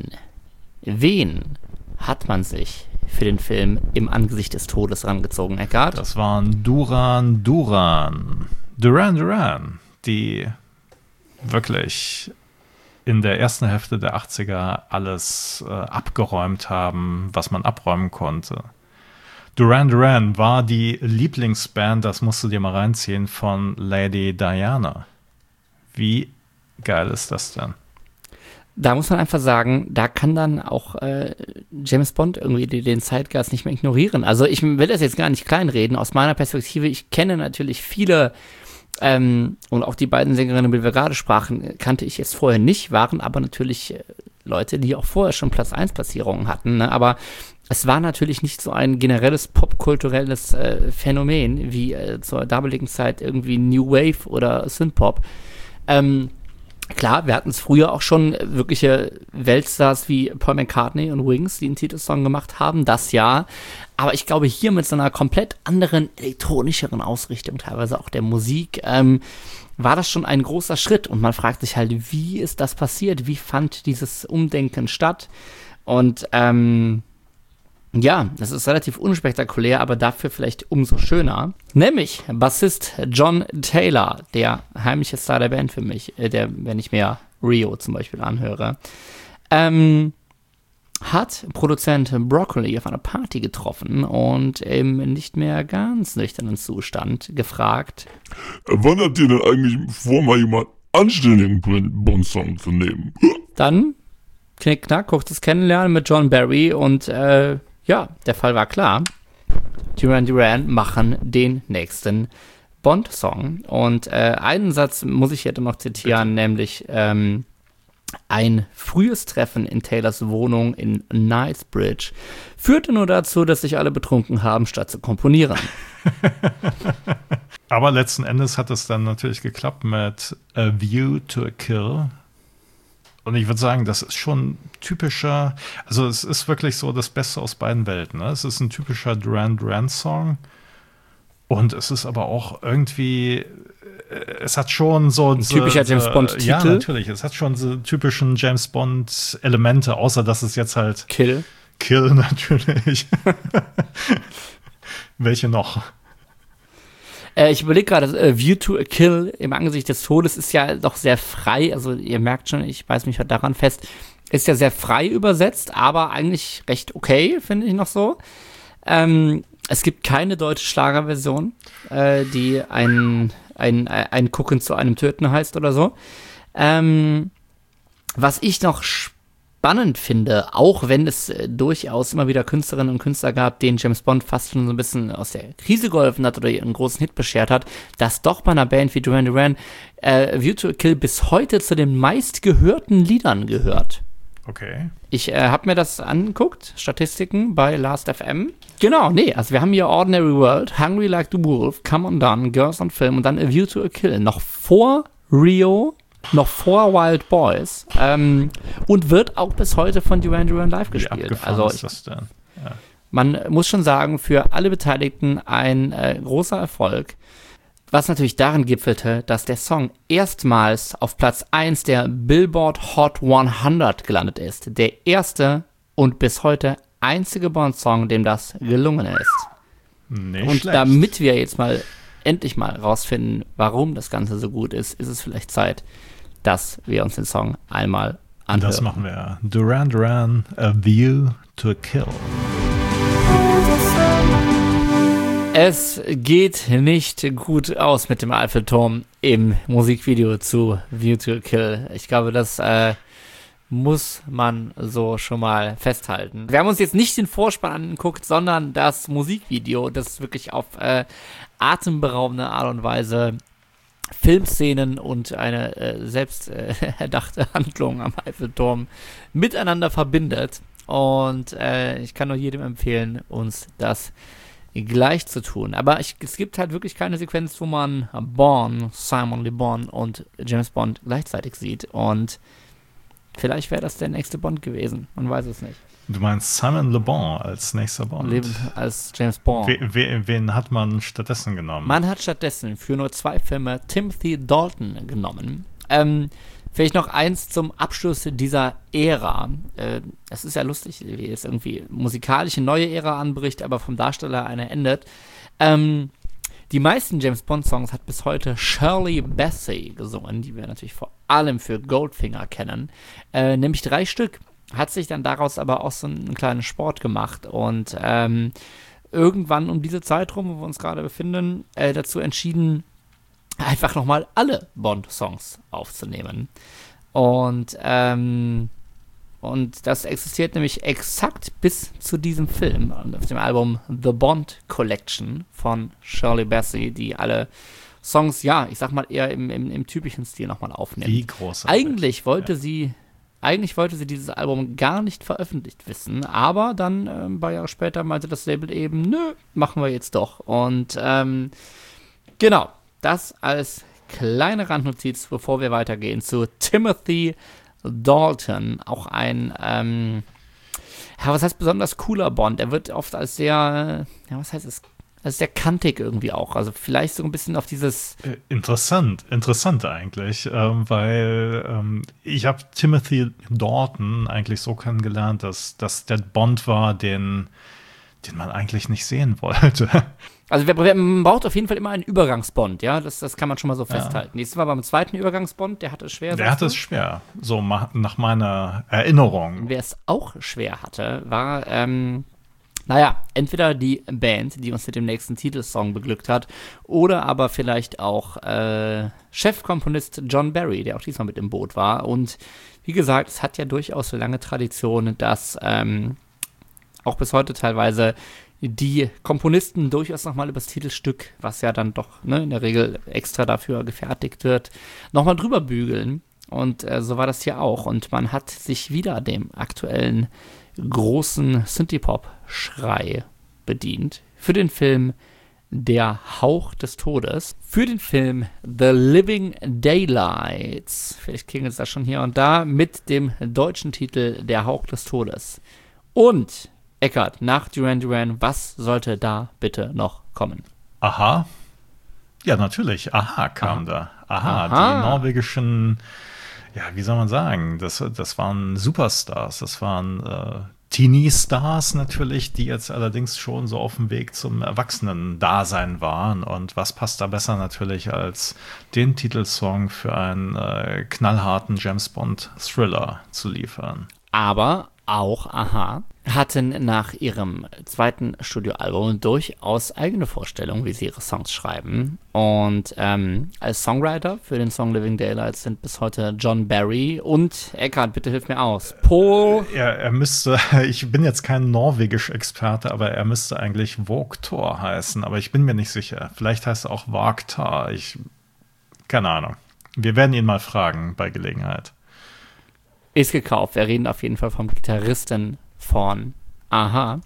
wen hat man sich für den Film Im Angesicht des Todes rangezogen, Eckart? Das waren Duran Duran. Duran Duran, die wirklich in der ersten Hälfte der achtziger alles äh, abgeräumt haben, was man abräumen konnte. Duran Duran war die Lieblingsband, das musst du dir mal reinziehen, von Lady Diana. Wie geil ist das denn? Da muss man einfach sagen, da kann dann auch äh, James Bond irgendwie den Zeitgeist nicht mehr ignorieren. Also ich will das jetzt gar nicht kleinreden. Aus meiner Perspektive, ich kenne natürlich viele ähm, und auch die beiden Sängerinnen, über die wir gerade sprachen, kannte ich jetzt vorher nicht, waren aber natürlich äh, Leute, die auch vorher schon Platz eins Platzierungen hatten. Ne? Aber es war natürlich nicht so ein generelles popkulturelles äh, Phänomen wie äh, zur damaligen Zeit irgendwie New Wave oder Synthpop. Ähm, klar, wir hatten es früher auch schon wirkliche Weltstars wie Paul McCartney und Wings, die einen Titelsong gemacht haben, das ja. Aber ich glaube, hier mit so einer komplett anderen, elektronischeren Ausrichtung, teilweise auch der Musik, ähm, war das schon ein großer Schritt. Und man fragt sich halt, wie ist das passiert? Wie fand dieses Umdenken statt? Und ähm, ja, das ist relativ unspektakulär, aber dafür vielleicht umso schöner. Nämlich Bassist John Taylor, der heimliche Star der Band für mich, äh, der, wenn ich mir Rio zum Beispiel anhöre, ähm, hat Produzent Broccoli auf einer Party getroffen und im nicht mehr ganz nüchternen Zustand gefragt: Wann habt ihr denn eigentlich vor, mal jemand anständigen Bond-Song zu nehmen? Dann, knick-knack, kurzes Kennenlernen mit John Barry und äh, ja, der Fall war klar. Duran Duran machen den nächsten Bond-Song. Und äh, einen Satz muss ich jetzt noch zitieren, Bitte. nämlich ähm, ein frühes Treffen in Taylors Wohnung in Knightsbridge führte nur dazu, dass sich alle betrunken haben, statt zu komponieren. Aber letzten Endes hat es dann natürlich geklappt mit A View to a Kill. Und ich würde sagen, das ist schon typischer, also es ist wirklich so das Beste aus beiden Welten. Ne? Es ist ein typischer Duran Duran-Song und es ist aber auch irgendwie, es hat schon so ein so, typischer James Bond-Titel. Ja, natürlich. Es hat schon so typischen James Bond-Elemente, außer dass es jetzt halt Kill. Kill natürlich. Welche noch? Äh, ich überlege gerade, äh, View to a Kill im Angesicht des Todes ist ja doch sehr frei, also ihr merkt schon, ich beiß mich halt daran fest, ist ja sehr frei übersetzt, aber eigentlich recht okay, finde ich noch so. Ähm, es gibt keine deutsche Schlagerversion, äh, die ein, ein, ein Gucken zu einem Töten heißt oder so. Ähm, was ich noch spannend finde, auch wenn es äh, durchaus immer wieder Künstlerinnen und Künstler gab, denen James Bond fast schon so ein bisschen aus der Krise geholfen hat oder einen großen Hit beschert hat, dass doch bei einer Band wie Duran Duran äh, View to a Kill bis heute zu den meistgehörten Liedern gehört. Okay. Ich äh, habe mir das angeguckt, Statistiken bei Last F M. Genau, nee, also wir haben hier Ordinary World, Hungry Like the Wolf, Come On Down, Girls on Film und dann A View to a Kill. Noch vor Rio, noch vor Wild Boys ähm, und wird auch bis heute von Duran Duran live gespielt. Wie also ist das denn? Ja. Man muss schon sagen, für alle Beteiligten ein äh, großer Erfolg. Was natürlich darin gipfelte, dass der Song erstmals auf Platz eins der Billboard Hot hundert gelandet ist. Der erste und bis heute einzige Bond-Song, dem das gelungen ist. Nicht und schlecht. Damit wir jetzt mal endlich mal rausfinden, warum das Ganze so gut ist, ist es vielleicht Zeit, dass wir uns den Song einmal anhören. Das machen wir. Duran Duran, A View to a Kill. Es geht nicht gut aus mit dem Eiffelturm im Musikvideo zu View to a Kill. Ich glaube, das äh, muss man so schon mal festhalten. Wir haben uns jetzt nicht den Vorspann angeguckt, sondern das Musikvideo, das wirklich auf äh, atemberaubende Art und Weise Filmszenen und eine äh, selbst äh, erdachte Handlung am Eiffelturm miteinander verbindet. Und äh, ich kann nur jedem empfehlen, uns das gleich zu tun. Aber ich, es gibt halt wirklich keine Sequenz, wo man Bourne, Simon Le Bon und James Bond gleichzeitig sieht. Und vielleicht wäre das der nächste Bond gewesen. Man weiß es nicht. Du meinst Simon Le Bon als nächster Bond? Leben als James Bond. We, we, wen hat man stattdessen genommen? Man hat stattdessen für nur zwei Filme Timothy Dalton genommen. Ähm, vielleicht noch eins zum Abschluss dieser Ära. Äh, es ist ja lustig, wie es irgendwie musikalische neue Ära anbricht, aber vom Darsteller eine endet. Ähm, die meisten James Bond-Songs hat bis heute Shirley Bassey gesungen, die wir natürlich vor allem für Goldfinger kennen. Äh, nämlich drei Stück. Hat sich dann daraus aber auch so einen kleinen Sport gemacht und ähm, irgendwann um diese Zeit rum, wo wir uns gerade befinden, äh, dazu entschieden, einfach nochmal alle Bond-Songs aufzunehmen. Und, ähm, und das existiert nämlich exakt bis zu diesem Film, auf dem Album The Bond Collection von Shirley Bassey, die alle Songs, ja, ich sag mal eher im, im, im typischen Stil nochmal aufnimmt. Wie großartig. Eigentlich wollte ja. sie Eigentlich wollte sie dieses Album gar nicht veröffentlicht wissen, aber dann äh, ein paar Jahre später meinte das Label eben, nö, machen wir jetzt doch. Und ähm, genau, das als kleine Randnotiz, bevor wir weitergehen zu Timothy Dalton. Auch ein, ähm, ja, was heißt besonders cooler Bond? Er wird oft als sehr, ja, was heißt es? Also sehr kantig irgendwie auch. Also vielleicht so ein bisschen auf dieses... Äh, interessant, interessant eigentlich, ähm, weil ähm, ich habe Timothy Dalton eigentlich so kennengelernt, dass das der Bond war, den, den man eigentlich nicht sehen wollte. Also wer, wer, man braucht auf jeden Fall immer einen Übergangsbond, ja, das, das kann man schon mal so festhalten. Ja. Nächstes Mal beim zweiten Übergangsbond, der hatte es schwer. Der hatte es schwer, so ma- nach meiner Erinnerung. Wer es auch schwer hatte, war... Ähm, Naja, entweder die Band, die uns mit dem nächsten Titelsong beglückt hat, oder aber vielleicht auch äh, Chefkomponist John Barry, der auch diesmal mit im Boot war. Und wie gesagt, es hat ja durchaus so lange Tradition, dass ähm, auch bis heute teilweise die Komponisten durchaus nochmal über das Titelstück, was ja dann doch ne, in der Regel extra dafür gefertigt wird, nochmal drüber bügeln. Und äh, so war das hier auch. Und man hat sich wieder dem aktuellen großen Synthie-Pop-Schrei bedient. Für den Film Der Hauch des Todes. Für den Film The Living Daylights. Vielleicht klingelt es da schon hier und da. Mit dem deutschen Titel Der Hauch des Todes. Und, Eckart, nach Duran Duran, was sollte da bitte noch kommen? Aha. Ja, natürlich. Aha kam Aha. da. Aha, Aha, die norwegischen... Ja, wie soll man sagen, das, das waren Superstars, das waren äh, Teenie-Stars natürlich, die jetzt allerdings schon so auf dem Weg zum Erwachsenen-Dasein waren. Und was passt da besser natürlich als den Titelsong für einen äh, knallharten James-Bond-Thriller zu liefern? Aber auch Aha hatten nach ihrem zweiten Studioalbum durchaus eigene Vorstellungen, wie sie ihre Songs schreiben. Und ähm, als Songwriter für den Song Living Daylights sind bis heute John Barry und Eckart, bitte hilf mir aus. Paul. Er, er müsste, ich bin jetzt kein Norwegisch-Experte, aber er müsste eigentlich Vogtor heißen, aber ich bin mir nicht sicher. Vielleicht heißt er auch Vagtar. Ich, keine Ahnung. Wir werden ihn mal fragen bei Gelegenheit. Ist gekauft. Wir reden auf jeden Fall vom Gitarristen von Aha.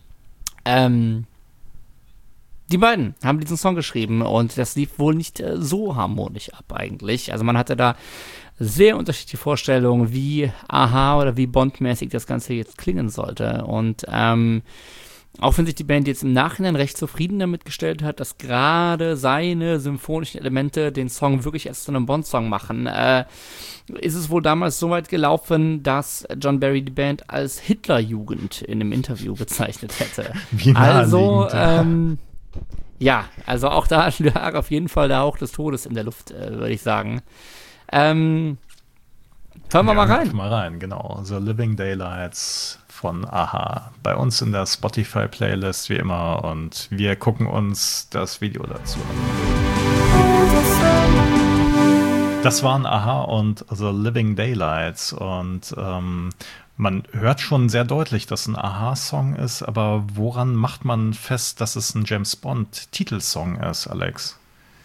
Ähm, die beiden haben diesen Song geschrieben und das lief wohl nicht äh, so harmonisch ab eigentlich. Also man hatte da sehr unterschiedliche Vorstellungen, wie Aha oder wie Bondmäßig das Ganze jetzt klingen sollte. Und ähm, auch wenn sich die Band jetzt im Nachhinein recht zufrieden damit gestellt hat, dass gerade seine symphonischen Elemente den Song wirklich erst zu einem Bond-Song machen, äh, ist es wohl damals so weit gelaufen, dass John Barry die Band als Hitlerjugend in einem Interview bezeichnet hätte. Wie also, ähm, ja, also auch da lag auf jeden Fall der Hauch des Todes in der Luft, äh, würde ich sagen. Ähm, hören wir ja, mal rein. Mal rein, genau. The Living Daylights von Aha bei uns in der Spotify-Playlist wie immer und wir gucken uns das Video dazu an. Das waren Aha und The Living Daylights und ähm, man hört schon sehr deutlich, dass ein Aha-Song ist, aber woran macht man fest, dass es ein James-Bond-Titelsong ist, Alex?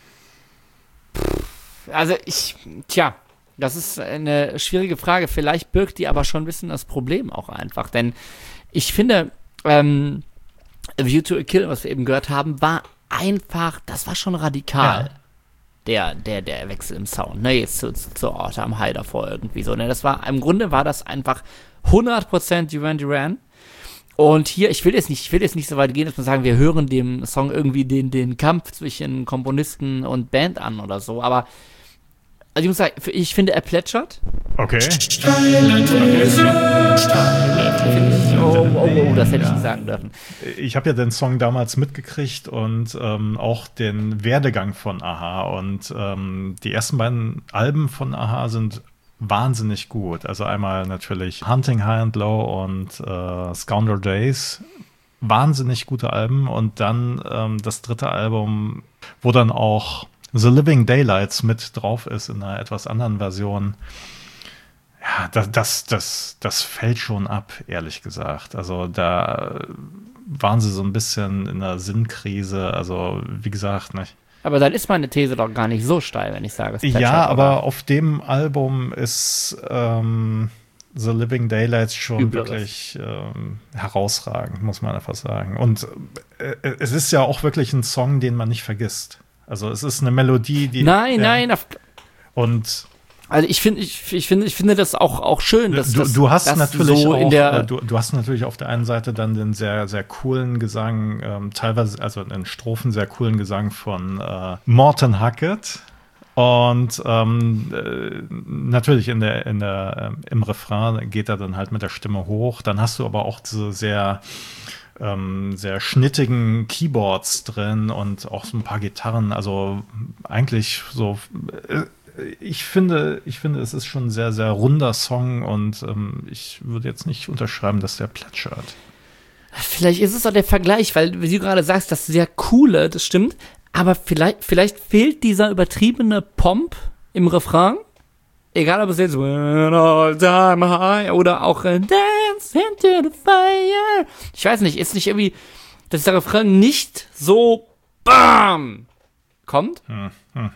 Also ich, tja, das ist eine schwierige Frage. Vielleicht birgt die aber schon ein bisschen das Problem auch einfach. Denn ich finde, ähm, A View to a Kill, was wir eben gehört haben, war einfach, das war schon radikal. Ja. Der, der, der Wechsel im Sound, ne, jetzt zu, zu Orte am High davor irgendwie so, ne, das war, im Grunde war das einfach hundert Prozent Duran Duran. Und hier, ich will jetzt nicht, ich will jetzt nicht so weit gehen, dass man sagen, wir hören dem Song irgendwie den, den Kampf zwischen Komponisten und Band an oder so, aber also ich muss sagen, ich finde, er plätschert. Okay. Oh, oh, oh, das hätte ich nicht sagen dürfen. Ich habe ja den Song damals mitgekriegt und ähm, auch den Werdegang von Aha. Und ähm, die ersten beiden Alben von Aha sind wahnsinnig gut. Also einmal natürlich Hunting High and Low und äh, Scoundrel Days. Wahnsinnig gute Alben. Und dann ähm, das dritte Album, wo dann auch The Living Daylights mit drauf ist in einer etwas anderen Version. Ja, das, das, das, das fällt schon ab, ehrlich gesagt. Also da waren sie so ein bisschen in einer Sinnkrise. Also wie gesagt, nicht. Aber dann ist meine These doch gar nicht so steil, wenn ich sage, es plätschert. Ja, aber oder? Auf dem Album ist ähm, The Living Daylights schon Übleres. wirklich ähm, herausragend, muss man einfach sagen. Und äh, es ist ja auch wirklich ein Song, den man nicht vergisst. Also es ist eine Melodie, die... Nein, ja, nein. Auf, und... Also ich finde, ich, ich finde, ich finde das auch, auch schön, dass du, das, du hast das natürlich so auch, in der du, du hast natürlich auf der einen Seite dann den sehr, sehr coolen Gesang, ähm, teilweise, also in Strophen sehr coolen Gesang von äh, Morten Hackett. Und ähm, äh, natürlich in der, in der, äh, im Refrain geht er dann halt mit der Stimme hoch. Dann hast du aber auch diese sehr Ähm, sehr schnittigen Keyboards drin und auch so ein paar Gitarren. Also eigentlich so, äh, ich finde, ich finde, es ist schon ein sehr, sehr runder Song und ähm, ich würde jetzt nicht unterschreiben, dass der plätschert. Vielleicht ist es auch der Vergleich, weil, wie du gerade sagst, das sehr coole, das stimmt, aber vielleicht, vielleicht fehlt dieser übertriebene Pomp im Refrain. Egal, ob es jetzt When all time high oder auch äh, Dance into the fire. Ich weiß nicht, ist nicht irgendwie, dass der Refrain nicht so BAM kommt? Hm.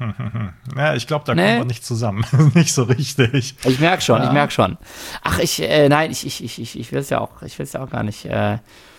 Ja, ich glaube, da nee. kommen wir nicht zusammen. Nicht so richtig. Ich merke schon, ja. ich merke schon. Ach, ich, äh, nein, ich, ich, ich, ich, ich will es ja auch, ich will es ja auch gar nicht äh,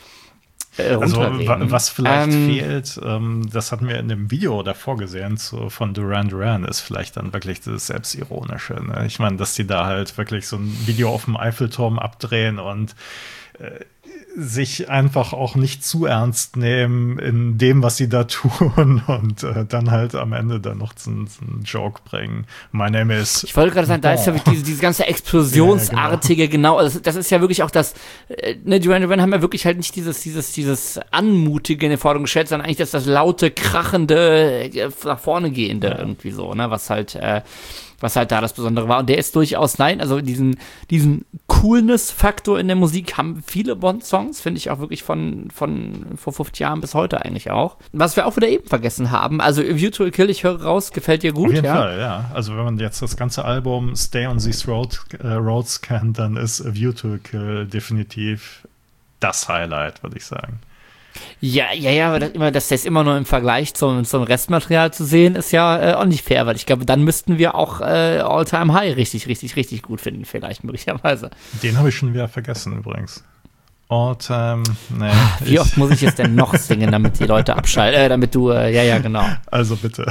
Also wa- was vielleicht ähm, fehlt, ähm, das hatten wir in dem Video davor gesehen zu, von Duran Duran, ist vielleicht dann wirklich das Selbstironische. Ne? Ich meine, dass die da halt wirklich so ein Video auf dem Eiffelturm abdrehen und äh, sich einfach auch nicht zu ernst nehmen in dem, was sie da tun und äh, dann halt am Ende dann noch so einen, so einen Joke bringen. My name is Ich wollte gerade sagen, da ist ja diese, diese ganze explosionsartige, ja, genau, genau das, das ist ja wirklich auch das, äh, ne, Duran Duran haben ja wirklich halt nicht dieses, dieses, dieses Anmutige in den Vordergrund gestellt, sondern eigentlich das, das laute, krachende, äh, nach vorne gehende, ja, irgendwie so, ne, was halt, äh, was halt da das Besondere war. Und der ist durchaus, nein, also diesen, diesen Coolness-Faktor in der Musik haben viele Bond-Songs, finde ich auch wirklich von, von vor fünfzig Jahren bis heute eigentlich auch. Was wir auch wieder eben vergessen haben, also A View to a Kill, ich höre raus, gefällt dir gut? Auf jeden ja? Fall, ja. Also wenn man jetzt das ganze Album Stay on These Road, äh, Roads kennt, dann ist A View to a Kill definitiv das Highlight, würde ich sagen. Ja, ja, ja, aber das, immer, dass das immer nur im Vergleich zum, zum Restmaterial zu sehen, ist ja äh, auch nicht fair, weil ich glaube, dann müssten wir auch äh, All Time High richtig, richtig, richtig gut finden, vielleicht möglicherweise. Den habe ich schon wieder vergessen übrigens. All Time, nee. Wie oft muss ich jetzt denn noch singen, damit die Leute abschalten, äh, damit du, äh, ja, ja, genau. Also bitte.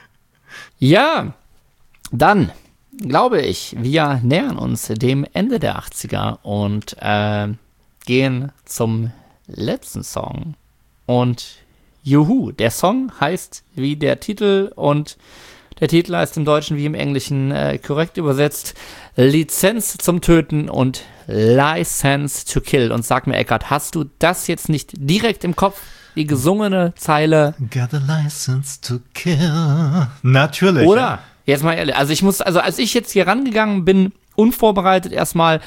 Ja, dann glaube ich, wir nähern uns dem Ende der achtziger und äh, gehen zum letzten Song. Und juhu, der Song heißt wie der Titel und der Titel heißt im Deutschen wie im Englischen äh, korrekt übersetzt Lizenz zum Töten und License to Kill. Und sag mir, Eckart, hast du das jetzt nicht direkt im Kopf, die gesungene Zeile? Got a license to kill. Natürlich. Oder? Ja. Jetzt mal ehrlich, also ich muss, also als ich jetzt hier rangegangen bin, unvorbereitet erstmal,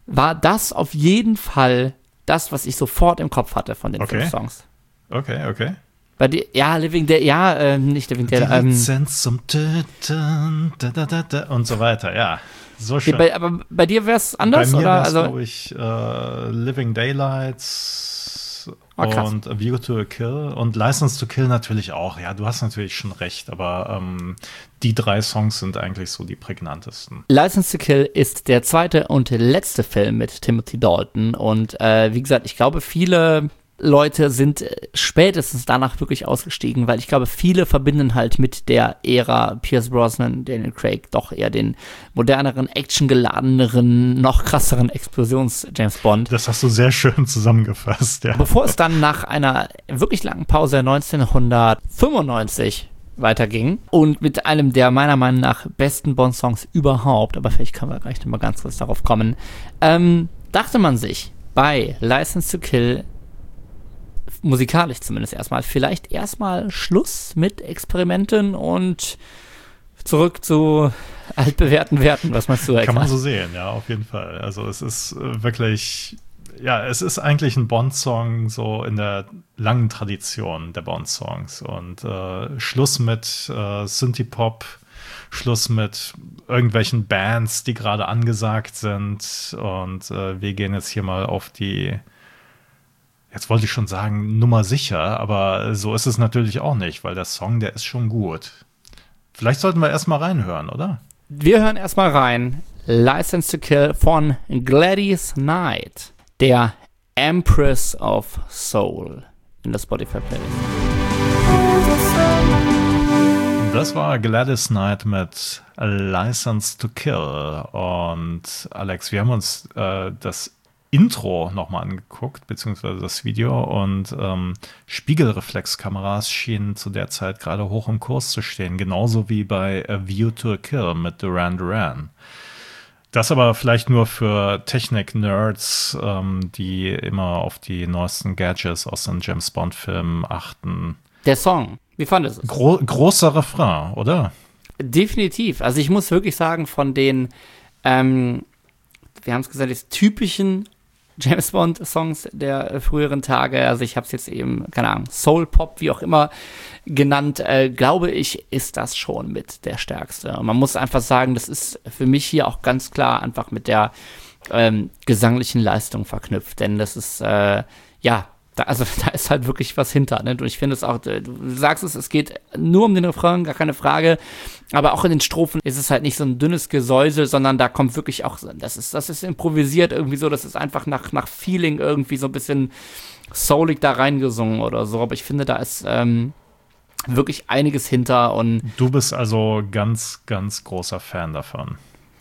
war das auf jeden Fall das, was ich sofort im Kopf hatte von den Okay. fünf Songs. Okay, okay. Bei dir, ja, Living Day, ja, äh, nicht Living Day, Die ähm, Lizenz zum Töten da, da, da, da, und so weiter, ja. So schön. bei, aber bei dir wäre es anders, Bei mir oder? wär's, Also, glaube ich, äh, Living Daylights Ah, krass. und A View to a Kill und License to Kill natürlich auch. Ja, du hast natürlich schon recht, aber ähm, die drei Songs sind eigentlich so die prägnantesten. License to Kill ist der zweite und letzte Film mit Timothy Dalton und äh, wie gesagt, ich glaube, viele Leute sind spätestens danach wirklich ausgestiegen, weil ich glaube, viele verbinden halt mit der Ära Pierce Brosnan, Daniel Craig doch eher den moderneren, actiongeladeneren, noch krasseren Explosions-James Bond. Das hast du sehr schön zusammengefasst, ja. Bevor es dann nach einer wirklich langen Pause neunzehnhundertfünfundneunzig weiterging und mit einem der meiner Meinung nach besten Bond-Songs überhaupt, aber vielleicht können wir gleich noch mal ganz kurz darauf kommen, ähm, dachte man sich bei License to Kill, musikalisch zumindest erstmal, vielleicht erstmal Schluss mit Experimenten und zurück zu altbewährten Werten. Was meinst du, Eckart? Kann man so sehen, ja, auf jeden Fall. Also es ist äh, wirklich, ja, es ist eigentlich ein Bond-Song so in der langen Tradition der Bond-Songs und äh, Schluss mit äh, Synthie-Pop, Schluss mit irgendwelchen Bands, die gerade angesagt sind und äh, wir gehen jetzt hier mal auf die, jetzt wollte ich schon sagen, Nummer sicher, aber so ist es natürlich auch nicht, weil der Song, der ist schon gut. Vielleicht sollten wir erstmal reinhören, oder? Wir hören erstmal rein. License to Kill von Gladys Knight, der Empress of Soul in der Spotify-Playlist. Das war Gladys Knight mit License to Kill. Und Alex, wir haben uns äh, das Intro nochmal angeguckt, beziehungsweise das Video, und ähm, Spiegelreflexkameras schienen zu der Zeit gerade hoch im Kurs zu stehen, genauso wie bei A View to a Kill mit Duran Duran. Das aber vielleicht nur für Technik-Nerds, ähm, die immer auf die neuesten Gadgets aus den James Bond-Filmen achten. Der Song, wie fandest du es? Gro- großer Refrain, oder? Definitiv. Also ich muss wirklich sagen, von den, ähm, wir haben es gesagt, des typischen James Bond-Songs der äh, früheren Tage, also ich habe es jetzt eben, keine Ahnung, Soul-Pop, wie auch immer genannt, äh, glaube ich, ist das schon mit der stärkste. Und man muss einfach sagen, das ist für mich hier auch ganz klar einfach mit der ähm, gesanglichen Leistung verknüpft, denn das ist, äh, ja, Da, also da ist halt wirklich was hinter, ne? Und ich finde es auch, du sagst es, es geht nur um den Refrain, gar keine Frage, aber auch in den Strophen ist es halt nicht so ein dünnes Gesäusel, sondern da kommt wirklich auch, das ist, das ist improvisiert irgendwie so, das ist einfach nach, nach Feeling irgendwie so ein bisschen soulig da reingesungen oder so, aber ich finde, da ist ähm, wirklich einiges hinter und Du bist also ganz, ganz großer Fan davon.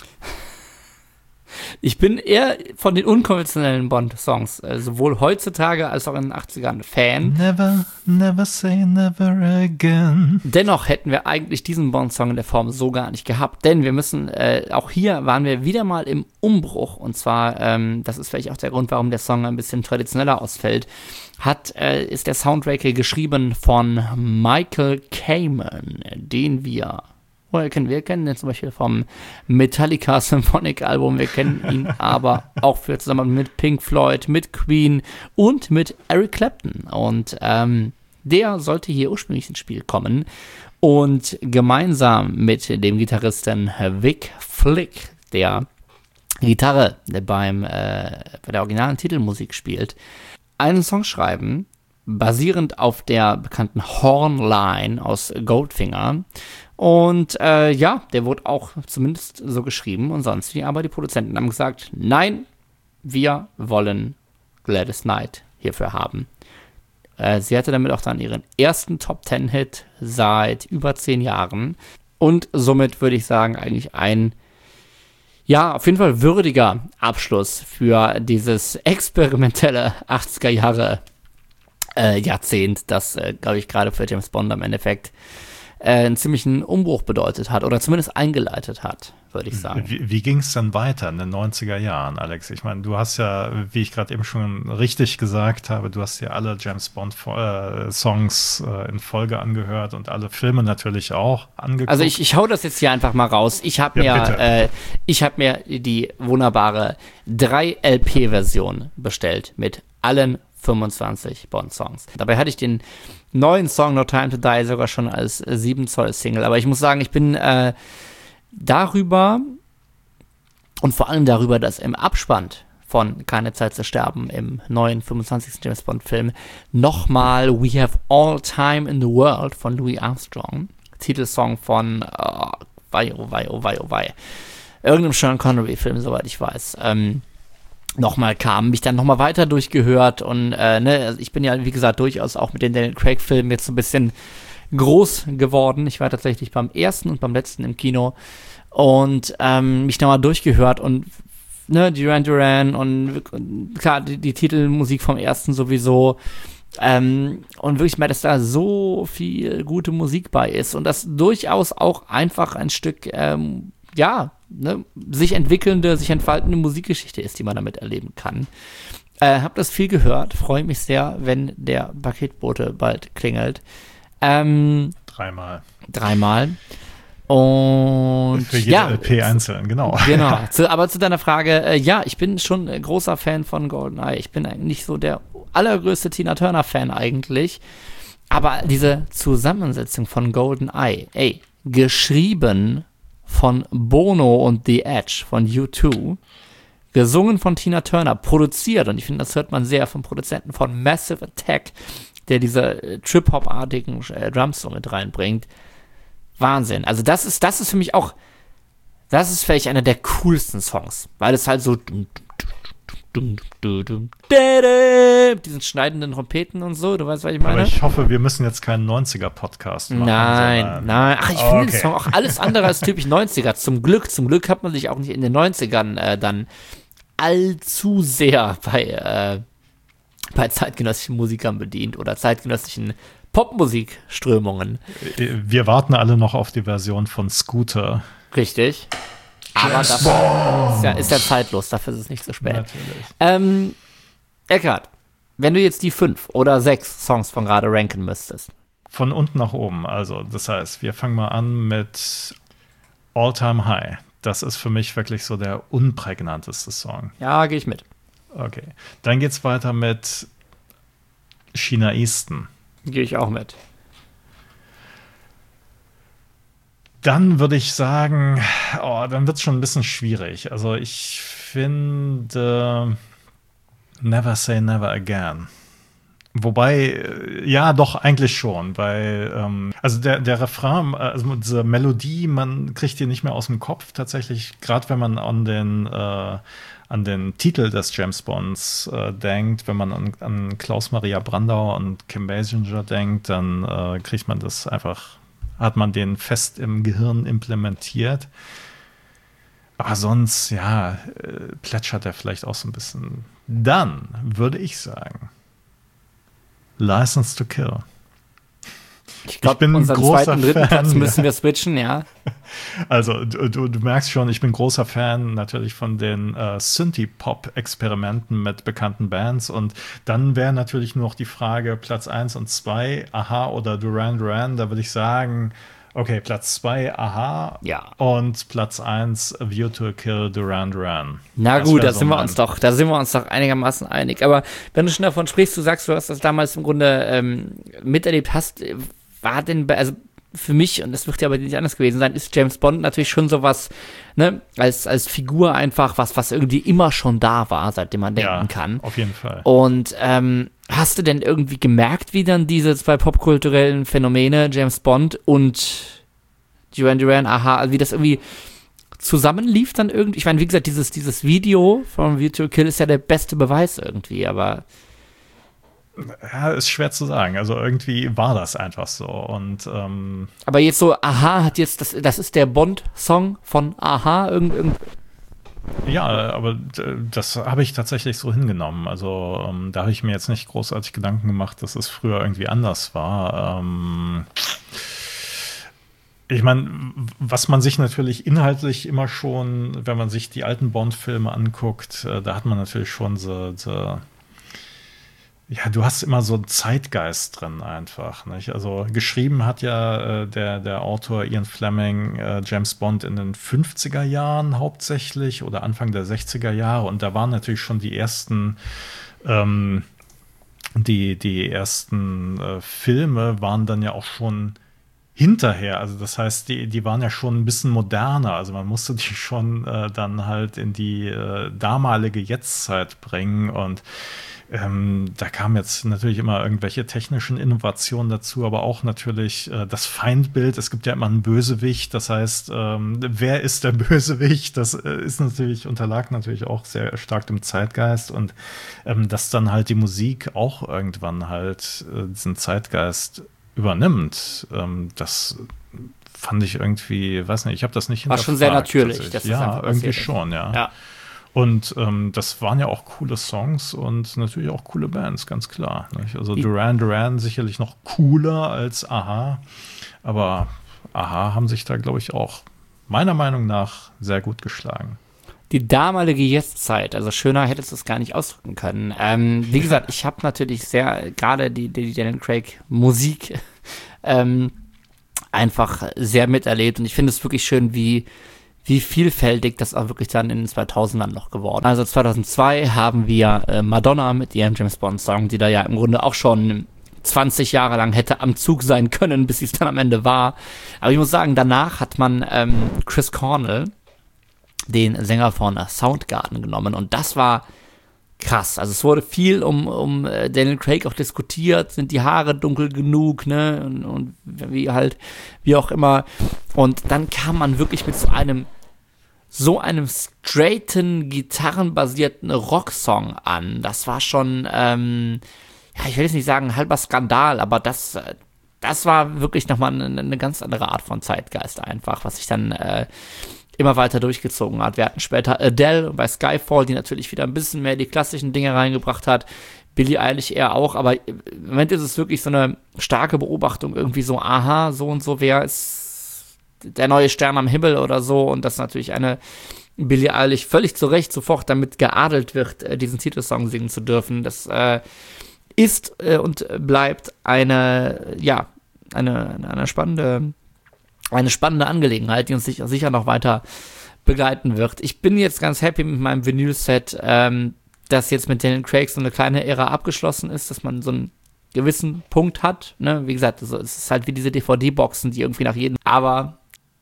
ich bin eher von den unkonventionellen Bond-Songs, äh, sowohl heutzutage als auch in den achtzigern Fan. Never, never say never again. Dennoch hätten wir eigentlich diesen Bond-Song in der Form so gar nicht gehabt, denn wir müssen, äh, auch hier waren wir wieder mal im Umbruch, und zwar, ähm, das ist vielleicht auch der Grund, warum der Song ein bisschen traditioneller ausfällt, hat, äh, ist der Soundtrack geschrieben von Michael Kamen, den wir Woher kennen wir kennen den zum Beispiel vom Metallica Symphonic Album, wir kennen ihn aber auch für zusammen mit Pink Floyd, mit Queen und mit Eric Clapton, und ähm, der sollte hier ursprünglich ins Spiel kommen und gemeinsam mit dem Gitarristen Vic Flick, der Gitarre beim, äh, bei der originalen Titelmusik spielt, einen Song schreiben, basierend auf der bekannten Horn-Line aus Goldfinger. Und äh, ja, der wurde auch zumindest so geschrieben und sonst wie, aber die Produzenten haben gesagt, nein, wir wollen Gladys Knight hierfür haben. Äh, sie hatte damit auch dann ihren ersten Top-Ten-Hit seit über zehn Jahren und somit würde ich sagen, eigentlich ein, ja, auf jeden Fall würdiger Abschluss für dieses experimentelle achtziger Jahre äh, Jahrzehnt, das, äh, glaube ich, gerade für James Bond am Endeffekt äh, einen ziemlichen Umbruch bedeutet hat oder zumindest eingeleitet hat, würde ich sagen. Wie, wie ging es dann weiter in den neunziger Jahren, Alex? Ich meine, du hast ja, wie ich gerade eben schon richtig gesagt habe, du hast ja alle James Bond-Songs äh, in Folge angehört und alle Filme natürlich auch angeguckt. Also ich, ich hau das jetzt hier einfach mal raus. Ich habe Ja, mir, bitte. äh, ich habe mir die wunderbare drei L P-Version bestellt mit allen fünfundzwanzig Bond-Songs. Dabei hatte ich den neuen Song No Time to Die sogar schon als sieben Zoll Single. Aber ich muss sagen, ich bin äh, darüber und vor allem darüber, dass im Abspann von Keine Zeit zu sterben im neuen fünfundzwanzigsten James Bond-Film nochmal We Have All Time in the World von Louis Armstrong, Titelsong von oh, wei, oh wei, oh wei, oh wei, irgendeinem Sean Connery-Film, soweit ich weiß, ähm, nochmal kam, mich dann nochmal weiter durchgehört und äh, ne, also ich bin ja, wie gesagt, durchaus auch mit den Daniel Craig-Filmen jetzt so ein bisschen groß geworden. Ich war tatsächlich beim ersten und beim letzten im Kino und ähm, mich nochmal durchgehört und ne, Duran Duran und, und klar, die, die Titelmusik vom ersten sowieso ähm, und wirklich mal, dass da so viel gute Musik bei ist und das durchaus auch einfach ein Stück ähm, ja, ne, sich entwickelnde, sich entfaltende Musikgeschichte ist, die man damit erleben kann. Äh, hab das viel gehört, freue mich sehr, wenn der Paketbote bald klingelt. Ähm, Dreimal. Dreimal. Und Für jede ja, L P einzeln, genau. Genau. Zu, aber zu deiner Frage, äh, ja, ich bin schon ein großer Fan von GoldenEye. Ich bin eigentlich nicht so der allergrößte Tina Turner-Fan eigentlich. Aber diese Zusammensetzung von GoldenEye, ey, geschrieben von Bono und The Edge von U zwei, gesungen von Tina Turner, produziert, und ich finde, das hört man sehr vom Produzenten von Massive Attack, der diese äh, Trip-Hop-artigen äh, Drums so mit reinbringt. Wahnsinn. Also das ist, das ist für mich auch, das ist vielleicht einer der coolsten Songs, weil es halt so diesen schneidenden Trompeten und so, du weißt, was ich meine? Aber ich hoffe, wir müssen jetzt keinen neunziger-Podcast machen. Nein, sondern- nein. Ach, ich Oh, finde okay. den Song auch alles andere als typisch neunziger. Zum Glück, zum Glück hat man sich auch nicht in den neunzigern äh, dann allzu sehr bei, äh, bei zeitgenössischen Musikern bedient oder zeitgenössischen Popmusikströmungen. Wir warten alle noch auf die Version von Scooter. Richtig. Aber das ist ja, ist ja zeitlos, dafür ist es nicht so spät. Natürlich. Ähm, Eckart, wenn du jetzt die fünf oder sechs Songs von gerade ranken müsstest. Von unten nach oben. Also, das heißt, wir fangen mal an mit All Time High. Das ist für mich wirklich so der unprägnanteste Song. Ja, gehe ich mit. Okay. Dann geht's weiter mit China Easton. Gehe ich auch mit. Dann würde ich sagen, oh, dann wird es schon ein bisschen schwierig. Also ich finde Never Say Never Again. Wobei, äh, ja, doch, eigentlich schon, weil, ähm, also der, der Refrain, also diese Melodie, man kriegt die nicht mehr aus dem Kopf tatsächlich, gerade wenn man an den, äh, an den Titel des James Bonds äh, denkt, wenn man an, an Klaus-Maria Brandauer und Kim Basinger denkt, dann äh, kriegt man das einfach, hat man den fest im Gehirn implementiert. Aber sonst, ja, äh, plätschert er vielleicht auch so ein bisschen. Dann würde ich sagen, License to Kill. Ich glaube, bin ein unseren großer zweiten, dritten Fan, Platz ja. müssen wir switchen, ja. Also du, du, du merkst schon, ich bin großer Fan natürlich von den äh, Synthie-Pop-Experimenten mit bekannten Bands, und dann wäre natürlich nur noch die Frage Platz eins und zwei, Aha oder Duran Duran. Da würde ich sagen, okay, Platz zwei, Aha, Ja. und Platz eins, A View to a Kill, Duran Duran. Na Das gut, wär da so sind wir mein- uns doch, da sind wir uns doch einigermaßen einig. Aber wenn du schon davon sprichst, du sagst, du hast das damals im Grunde ähm, miterlebt hast, äh, war denn, bei- also für mich, und das wird ja bei dir nicht anders gewesen sein, ist James Bond natürlich schon sowas, ne, als, als Figur einfach was, was irgendwie immer schon da war, seitdem man denken Ja, kann. auf jeden Fall. Und ähm, hast du denn irgendwie gemerkt, wie dann diese zwei popkulturellen Phänomene, James Bond und Duran Duran, Aha, also wie das irgendwie zusammenlief dann irgendwie? Ich meine, wie gesagt, dieses, dieses Video von View to a Kill ist ja der beste Beweis irgendwie, aber Ja, ist schwer zu sagen. Also irgendwie war das einfach so. Und ähm, aber jetzt so, Aha hat jetzt, das, das ist der Bond-Song von Aha, irgend, irgend ja, aber d- das habe ich tatsächlich so hingenommen. Also ähm, da habe ich mir jetzt nicht großartig Gedanken gemacht, dass es früher irgendwie anders war. Ähm, Ich meine, was man sich natürlich inhaltlich immer schon, wenn man sich die alten Bond-Filme anguckt, äh, da hat man natürlich schon so, so, ja, du hast immer so einen Zeitgeist drin einfach, nicht? Also geschrieben hat ja äh, der, der Autor Ian Fleming äh, James Bond in den fünfziger Jahren hauptsächlich oder Anfang der sechziger Jahre, und da waren natürlich schon die ersten ähm, die, die ersten äh, Filme waren dann ja auch schon hinterher, also das heißt, die, die waren ja schon ein bisschen moderner, also man musste die schon äh, dann halt in die äh, damalige Jetztzeit bringen, und ähm, da kamen jetzt natürlich immer irgendwelche technischen Innovationen dazu, aber auch natürlich äh, das Feindbild. Es gibt ja immer einen Bösewicht, das heißt, ähm, wer ist der Bösewicht? Das äh, ist natürlich, unterlag natürlich auch sehr stark dem Zeitgeist, und ähm, dass dann halt die Musik auch irgendwann halt äh, diesen Zeitgeist übernimmt, ähm, das fand ich irgendwie, weiß nicht, ich habe das nicht hinterfragt. War schon sehr natürlich. Dass das ja, irgendwie schon, ja. ja. Und ähm, das waren ja auch coole Songs und natürlich auch coole Bands, ganz klar. Nicht? Also Duran Duran sicherlich noch cooler als Aha, aber Aha haben sich da, glaube ich, auch meiner Meinung nach sehr gut geschlagen. Die damalige Jetztzeit, also schöner hättest du es gar nicht ausdrücken können. Ähm, wie gesagt, ich habe natürlich sehr, gerade die, die Daniel Craig Musik ähm, einfach sehr miterlebt, und ich finde es wirklich schön, wie wie vielfältig das auch wirklich dann in den zweitausendern noch geworden. Also zweitausendzwei haben wir äh, Madonna mit ihrem James Bond Song, die da ja im Grunde auch schon zwanzig Jahre lang hätte am Zug sein können, bis sie es dann am Ende war. Aber ich muss sagen, danach hat man ähm, Chris Cornell, den Sänger von Soundgarden, genommen, und das war krass. Also es wurde viel um, um Daniel Craig auch diskutiert, sind die Haare dunkel genug, ne, und, und wie halt, wie auch immer. Und dann kam man wirklich mit so einem so einem straighten, gitarrenbasierten Rocksong an. Das war schon, ähm, ja, ich will jetzt nicht sagen ein halber Skandal, aber das, das war wirklich nochmal eine, eine ganz andere Art von Zeitgeist einfach, was sich dann äh, immer weiter durchgezogen hat. Wir hatten später Adele bei Skyfall, die natürlich wieder ein bisschen mehr die klassischen Dinge reingebracht hat. Billie Eilish eher auch, aber im Moment ist es wirklich so eine starke Beobachtung, irgendwie so, aha, so und so, wer ist der neue Stern am Himmel oder so, und dass natürlich eine Billie Eilish völlig zu Recht sofort damit geadelt wird, diesen Titelsong singen zu dürfen. Das äh, ist äh, und bleibt eine, ja, eine, eine spannende Eine spannende Angelegenheit, die uns sicher, sicher noch weiter begleiten wird. Ich bin jetzt ganz happy mit meinem Vinyl-Set, ähm, dass jetzt mit Daniel Craig so eine kleine Ära abgeschlossen ist, dass man so einen gewissen Punkt hat. Ne? Wie gesagt, also es ist halt wie diese D V D-Boxen, die irgendwie nach jedem... Aber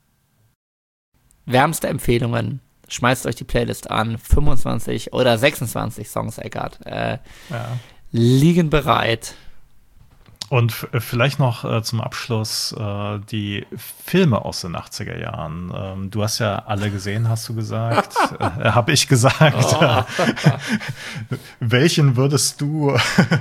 wärmste Empfehlungen, schmeißt euch die Playlist an, fünfundzwanzig oder sechsundzwanzig Songs, Eckart, äh, ja. liegen bereit. Und f- vielleicht noch äh, zum Abschluss äh, die Filme aus den achtziger Jahren. Ähm, du hast ja alle gesehen, hast du gesagt. äh, Habe ich gesagt. Oh. Welchen würdest du...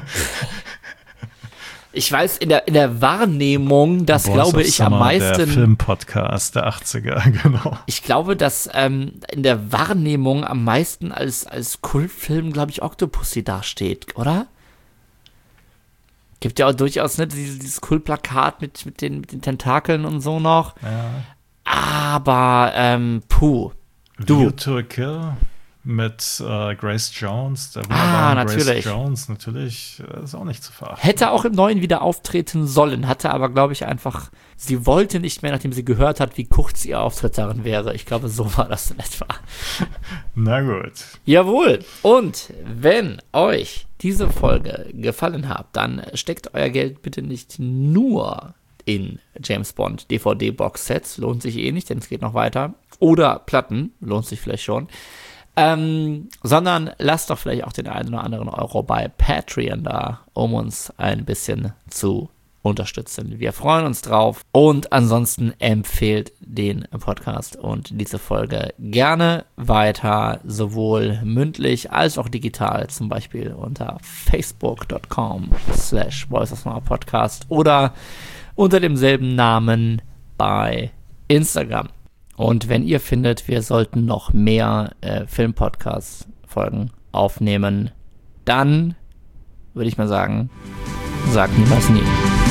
Ich weiß, in der, in der Wahrnehmung, dass, Boys glaube ich, Summer, am meisten... Der Filmpodcast der achtziger, genau. Ich glaube, dass ähm, in der Wahrnehmung am meisten als, als Kultfilm, glaube ich, Octopussy dasteht, oder? Gibt ja auch durchaus, ne, dieses, dieses Kultplakat mit, mit, den, mit den Tentakeln und so noch. Ja. Aber, ähm, puh. Du. View to a Kill mit äh, Grace Jones. Der ah, natürlich. Grace Jones, natürlich, äh, ist auch nicht zu verachten. Hätte auch im Neuen wieder auftreten sollen, hatte aber, glaube ich, einfach, sie wollte nicht mehr, nachdem sie gehört hat, wie kurz ihr Auftritt darin wäre. Ich glaube, so war das in etwa. Na gut. Jawohl. Und wenn euch diese Folge gefallen hat, dann steckt euer Geld bitte nicht nur in James Bond D V D-Box-Sets, lohnt sich eh nicht, denn es geht noch weiter, oder Platten, lohnt sich vielleicht schon, ähm, sondern lasst doch vielleicht auch den einen oder anderen Euro bei Patreon da, um uns ein bisschen zu unterstützen. Wir freuen uns drauf, und ansonsten empfehlt den Podcast und diese Folge gerne weiter, sowohl mündlich als auch digital, zum Beispiel unter facebook.com slash voiceofsmartpodcast oder unter demselben Namen bei Instagram. Und wenn ihr findet, wir sollten noch mehr äh, Film-Podcast-Folgen aufnehmen, dann würde ich mal sagen, sagt niemals nie.